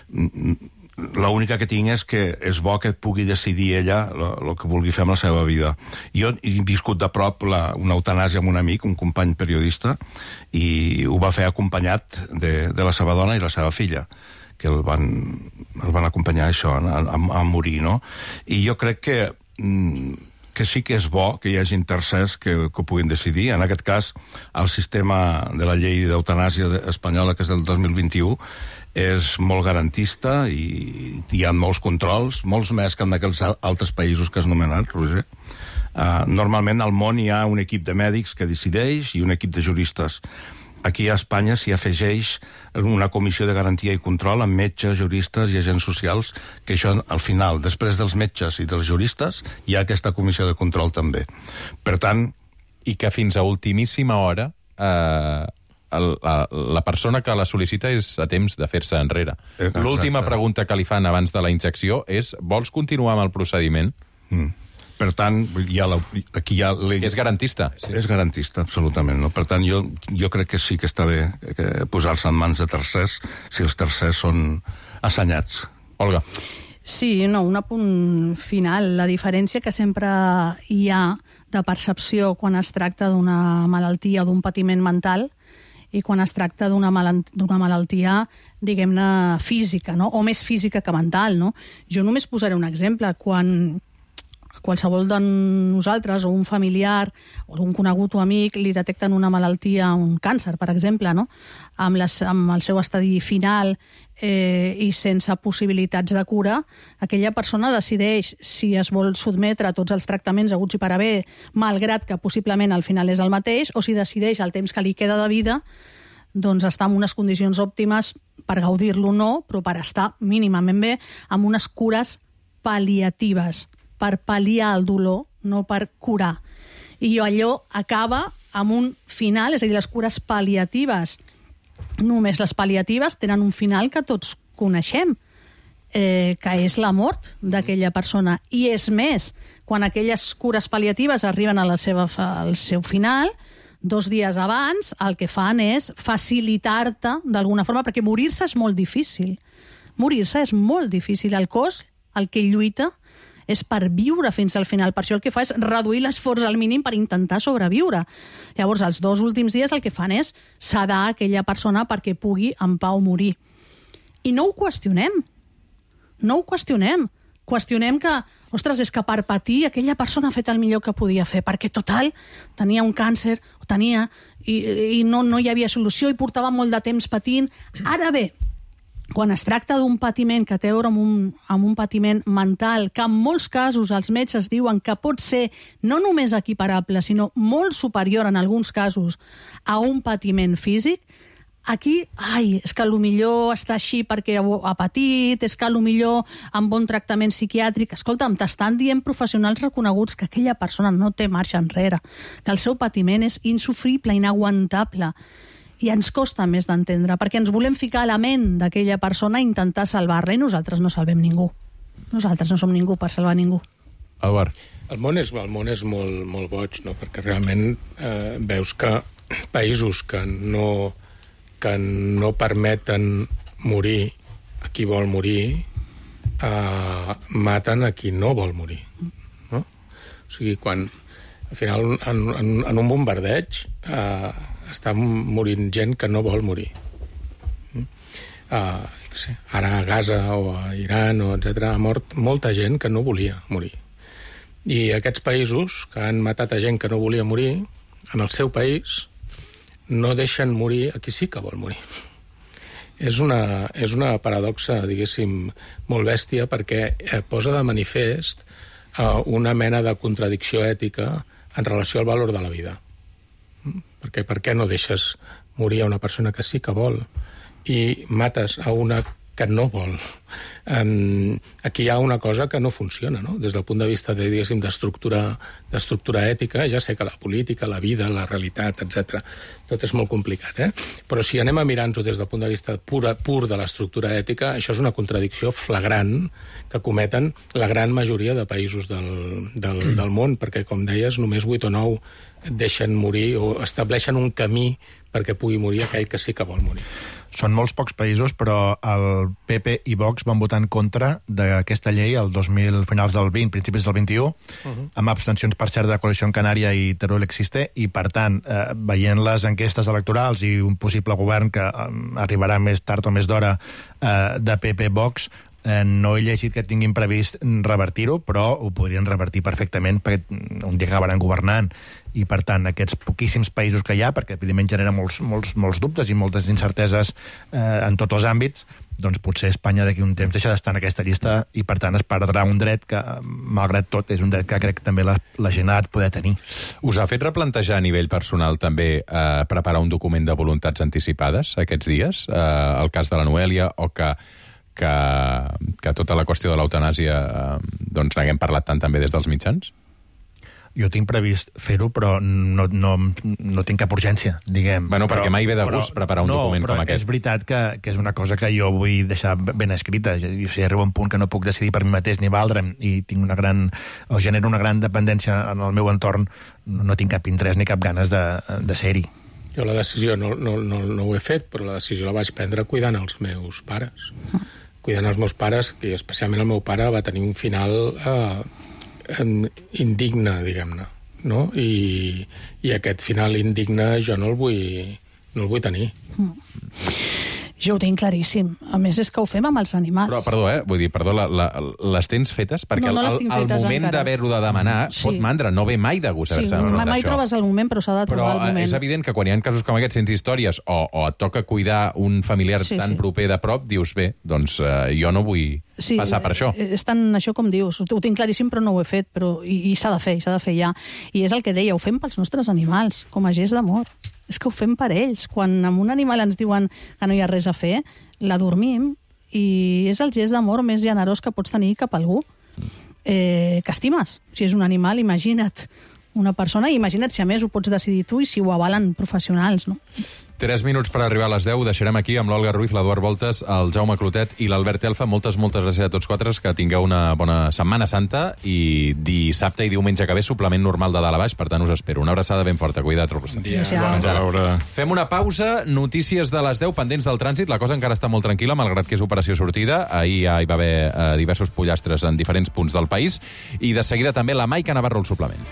L'única que tinc és que és bo que pugui decidir ella el que vulgui fer amb la seva vida. Jo he viscut de prop la, una eutanàsia amb un amic, un company periodista, i ho va fer acompanyat de, de la seva dona i la seva filla, que el van, el van acompanyar a això, a, a, a morir, no? I jo crec que, que sí que és bo que hi hagi tercers que, que ho puguin decidir. En aquest cas, el sistema de la llei d'eutanàsia espanyola, que és del dos mil vint-i-u, és molt garantista i hi ha molts controls, molts més que en aquells altres països que has nomenat, Roger. Uh, normalment al món hi ha un equip de mèdics que decideix i un equip de juristes. Aquí a Espanya s'hi afegeix una comissió de garantia i control amb metges, juristes i agents socials, que això al final, després dels metges i dels juristes, hi ha aquesta comissió de control també. Per tant... I que fins a ultimíssima hora... Eh... El, la, la persona que la sol·licita és a temps de fer-se enrere. Exacte. L'última pregunta que li fan abans de la injecció és: vols continuar amb el procediment? Mm. Per tant, hi ha la, aquí hi ha... És garantista. Sí. És garantista, absolutament. No? Per tant, jo, jo crec que sí que està bé posar-se en mans de tercers si els tercers són assenyats. Olga. Sí, no, un apunt final. La diferència que sempre hi ha de percepció quan es tracta d'una malaltia o d'un patiment mental i quan es tracta d'una malaltia, diguem-ne, física, no? O més física que mental, no? Jo només posaré un exemple. Quan qualsevol de nosaltres, o un familiar, o un conegut o amic, li detecten una malaltia, un càncer, per exemple, no? Amb, les, amb el seu estadi final eh, i sense possibilitats de cura, aquella persona decideix si es vol sotmetre a tots els tractaments haguts i per haver, malgrat que possiblement al final és el mateix, o si decideix el temps que li queda de vida doncs estar en unes condicions òptimes per gaudir-lo o no, però per estar mínimament bé, amb unes cures pal·liatives, per pal·liar el dolor, no per curar. I allò acaba amb un final, és a dir, les cures pal·liatives, només les pal·liatives tenen un final que tots coneixem, eh, que és la mort d'aquella persona. I és més, quan aquelles cures pal·liatives arriben a la seva, al seu final, dos dies abans, el que fan és facilitar-te d'alguna forma, perquè morir-se és molt difícil. Morir-se és molt difícil. El cos, el que lluita, és per viure fins al final. Per això el que fa és reduir l'esforç al mínim per intentar sobreviure. Llavors, els dos últims dies el que fan és sedar aquella persona perquè pugui en pau morir. I no ho qüestionem. No ho qüestionem. Qüestionem que, ostres, és que per patir aquella persona ha fet el millor que podia fer, perquè total tenia un càncer, o tenia, i, i no, no hi havia solució i portava molt de temps patint. Ara bé, quan es tracta d'un patiment que té a veure amb un, amb un patiment mental, que en molts casos els metges diuen que pot ser no només equiparable, sinó molt superior en alguns casos a un patiment físic, aquí, ai, és que potser està així perquè ha patit, és que potser amb bon tractament psiquiàtric... Escolta'm, t'estan dient professionals reconeguts que aquella persona no té marxa enrere, que el seu patiment és insofrible, inaguantable. I ens costa més d'entendre, perquè ens volem ficar a la ment d'aquella persona i intentar salvar-la, i nosaltres no salvem ningú. Nosaltres no som ningú per salvar ningú. Albert. El món és, el món és molt, molt boig, no? Perquè realment eh, veus que països que no, que no permeten morir a qui vol morir eh, maten a qui no vol morir. No? O sigui, quan al final en, en, en un bombardeig eh, està morint gent que no vol morir. Uh, sé, ara a Gaza o a Iran, o etcètera, ha mort molta gent que no volia morir. I aquests països que han matat a gent que no volia morir, en el seu país no deixen morir a qui sí que vol morir. És una, és una paradoxa, diguéssim, molt bèstia, perquè eh, posa de manifest uh, una mena de contradicció ètica en relació al valor de la vida. Perquè per què no deixes morir a una persona que sí que vol i mates a una que no vol. Um, aquí hi ha una cosa que no funciona, no? Des del punt de vista de, diguéssim, d'estructura d'estructura ètica. Ja sé que la política, la vida, la realitat, etcètera, tot és molt complicat, eh? Però si anem a mirar-nos des del punt de vista pur, pur de l'estructura ètica, això és una contradicció flagrant que cometen la gran majoria de països del, del, del món, perquè, com deies, només vuit o nou deixen morir o estableixen un camí perquè pugui morir aquell que sí que vol morir. Són molts pocs països, però el P P i Vox van votar en contra d'aquesta llei el dos mil, finals del vint, principis del vint-i-u, uh-huh. amb abstencions per cert de Coalició Canària i Teruel Existe, i per tant, eh, veient les enquestes electorals i un possible govern que eh, arribarà més tard o més d'hora eh, de P P-Vox, eh, no he llegit que tinguin previst revertir-ho, però ho podrien revertir perfectament perquè un dia acabaran governant. I, per tant, aquests poquíssims països que hi ha, perquè evidentment genera molts, molts, molts dubtes i moltes incerteses eh, en tots els àmbits, doncs potser Espanya d'aquí un temps deixa d'estar en aquesta llista i, per tant, es perdrà un dret que, malgrat tot, és un dret que crec que també la, la gent ha de poder tenir. Us ha fet replantejar a nivell personal també eh, preparar un document de voluntats anticipades aquests dies? Eh, el cas de la Noèlia, o que, que, que tota la qüestió de l'eutanàsia eh, doncs n'haguem parlat tant també des dels mitjans? Jo tinc previst fer-ho, però no, no, no tinc cap urgència, diguem. Bueno, perquè però, mai ve de però, gust preparar un no, document com aquest. És veritat que, que és una cosa que jo vull deixar ben escrita. Jo, jo si arriba un punt que no puc decidir per mi mateix ni valdre'm i tinc una gran, o genero una gran dependència en el meu entorn, no tinc cap interès ni cap ganes de, de ser-hi. Jo la decisió no, no, no, no ho he fet, però la decisió la vaig prendre cuidant els meus pares. Cuidant els meus pares, que especialment el meu pare va tenir un final eh, indigne, diguem-ne, no? I, i aquest final indigne jo no el vull, no el vull tenir. Mm. Jo ho tinc claríssim. A més, és que ho fem amb els animals. Però, perdó, eh? Vull dir, perdó, la, la, les tens fetes? Perquè no, no el, el moment d'haver-ho de demanar sí. pot mandra, no ve mai de gust haver-se sí, de mai, mai trobes el moment, però s'ha de trobar però, el moment. Però és evident que quan hi ha casos com aquests, sense històries, o, o et toca cuidar un familiar sí, tan sí. proper de prop, dius, bé, doncs eh, jo no vull sí, passar per això. És tant això com dius. Ho tinc claríssim, però no ho he fet. Però, I i s'ha de fer, s'ha de fer ja. I és el que deia, ho fem pels nostres animals, com a gest d'amor. És que ho fem per ells. Quan amb un animal ens diuen que no hi ha res a fer, la dormim, i és el gest d'amor més generós que pots tenir cap a algú. Eh, que estimes. Si és un animal, imagina't una persona, i imagina't si a més ho pots decidir tu i si ho avalen professionals, no? Tres minuts per arribar a les deu. Deixarem aquí amb l'Olga Ruiz, l'Eduard Voltes, el Jaume Clotet i l'Albert Elfa. Moltes, moltes gràcies a tots quatre. Que tingueu una bona Setmana Santa i dissabte i diumenge que ve suplement normal de dalt a baix. Per tant, us espero. Una abraçada ben forta. Cuida't. Bon Fem una pausa. Notícies de les deu pendents del trànsit. La cosa encara està molt tranquil·la, malgrat que és operació sortida. Ahir ja hi va haver eh, diversos pollastres en diferents punts del país. I de seguida també la Maica Navarro al suplement.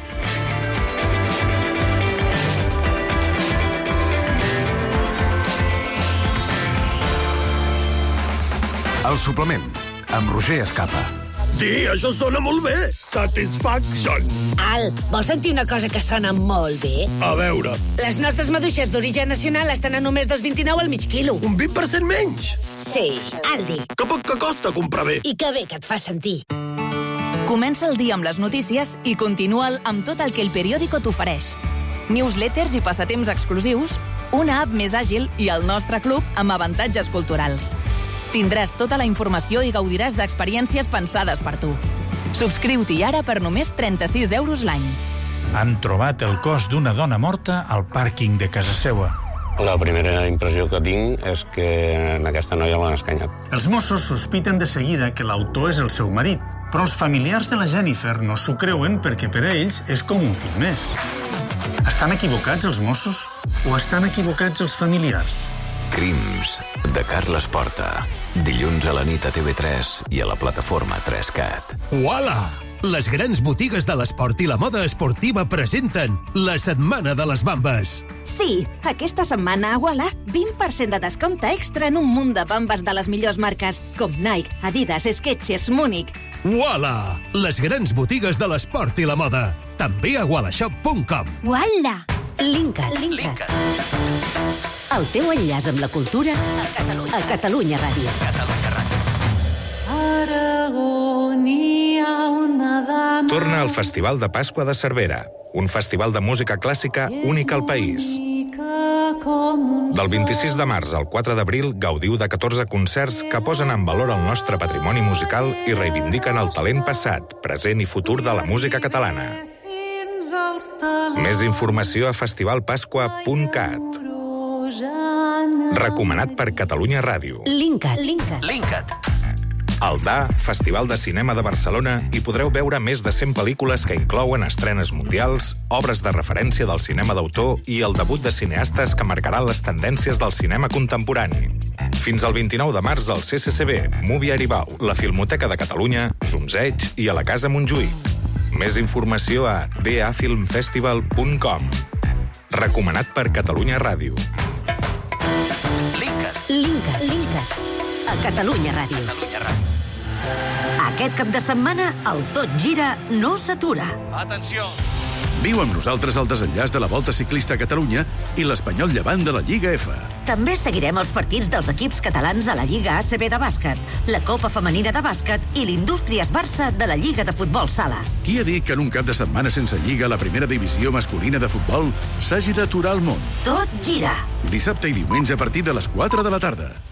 El suplement, amb Roger Escapa. Sí, això sona molt bé. Satisfaction. Al, vols sentir una cosa que sona molt bé? A veure. Les nostres maduixes d'origen nacional estan a només dos coma vint-i-nou al mig quilo. Un vint per cent menys? Sí, Aldi. Que poc que costa comprar bé. I que bé que et fa sentir. Comença el dia amb les notícies i continua'l amb tot el que el periòdico t'ofereix. Newsletters i passatemps exclusius, una app més àgil i el nostre club amb avantatges culturals. Tindràs tota la informació i gaudiràs d'experiències pensades per tu. Subscriu-t'hi ara per només trenta-sis euros l'any. Han trobat el cos d'una dona morta al pàrquing de casa seva. La primera impressió que tinc és que en aquesta noia l'han escanyat. Els Mossos sospiten de seguida que l'autor és el seu marit, però els familiars de la Jennifer no s'ho creuen perquè per a ells és com un fill més. Estan equivocats els Mossos o estan equivocats els familiars? Crims, de Carles Porta. Dilluns a la nit a T V tres i a la plataforma tres cat. Uala! Les grans botigues de l'esport i la moda esportiva presenten la Setmana de les Bambes. Sí, aquesta setmana a Uala, vint per cent de descompte extra en un munt de bambes de les millors marques, com Nike, Adidas, Skechers, Múnich. Uala! Les grans botigues de l'esport i la moda. També a ualashop punt com. Uala! Linkat. Linkat. El teu enllaç amb la cultura a Catalunya, a Catalunya Ràdio. Catalunya Ràdio. Torna al Festival de Pasqua de Cervera, un festival de música clàssica únic al país. Del vint-i-sis de març al quatre d'abril gaudiu de catorze concerts que posen en valor el nostre patrimoni musical i reivindiquen el talent passat, present i futur de la música catalana. Més informació a festivalpasqua punt cat. Recomanat per Catalunya Ràdio. Linkat. Linkat. Linkat. Al D A, Festival de Cinema de Barcelona, hi podreu veure més de cent pel·lícules que inclouen estrenes mundials, obres de referència del cinema d'autor i el debut de cineastes que marcaran les tendències del cinema contemporani. Fins al vint-i-nou de març al C C C B, Movie Aribau, la Filmoteca de Catalunya, Zumzeig i a la Casa Montjuïc. Més informació a d a film festival punt com. Recomanat per Catalunya Ràdio. Linkat. Linkat. Linkat. A Catalunya Ràdio. Catalunya Ràdio. Aquest cap de setmana, el Tot Gira no s'atura. Atenció! Viu amb nosaltres el desenllaç de la Volta Ciclista a Catalunya i l'Espanyol Llevant de la Lliga F. També seguirem els partits dels equips catalans a la Lliga A C B de bàsquet, la Copa Femenina de bàsquet i l'Indústries Barça de la Lliga de Futbol Sala. Qui ha dit que en un cap de setmana sense Lliga a la primera divisió masculina de futbol s'hagi d'aturar el món? Tot gira! Dissabte i diumenge a partir de les quatre de la tarda.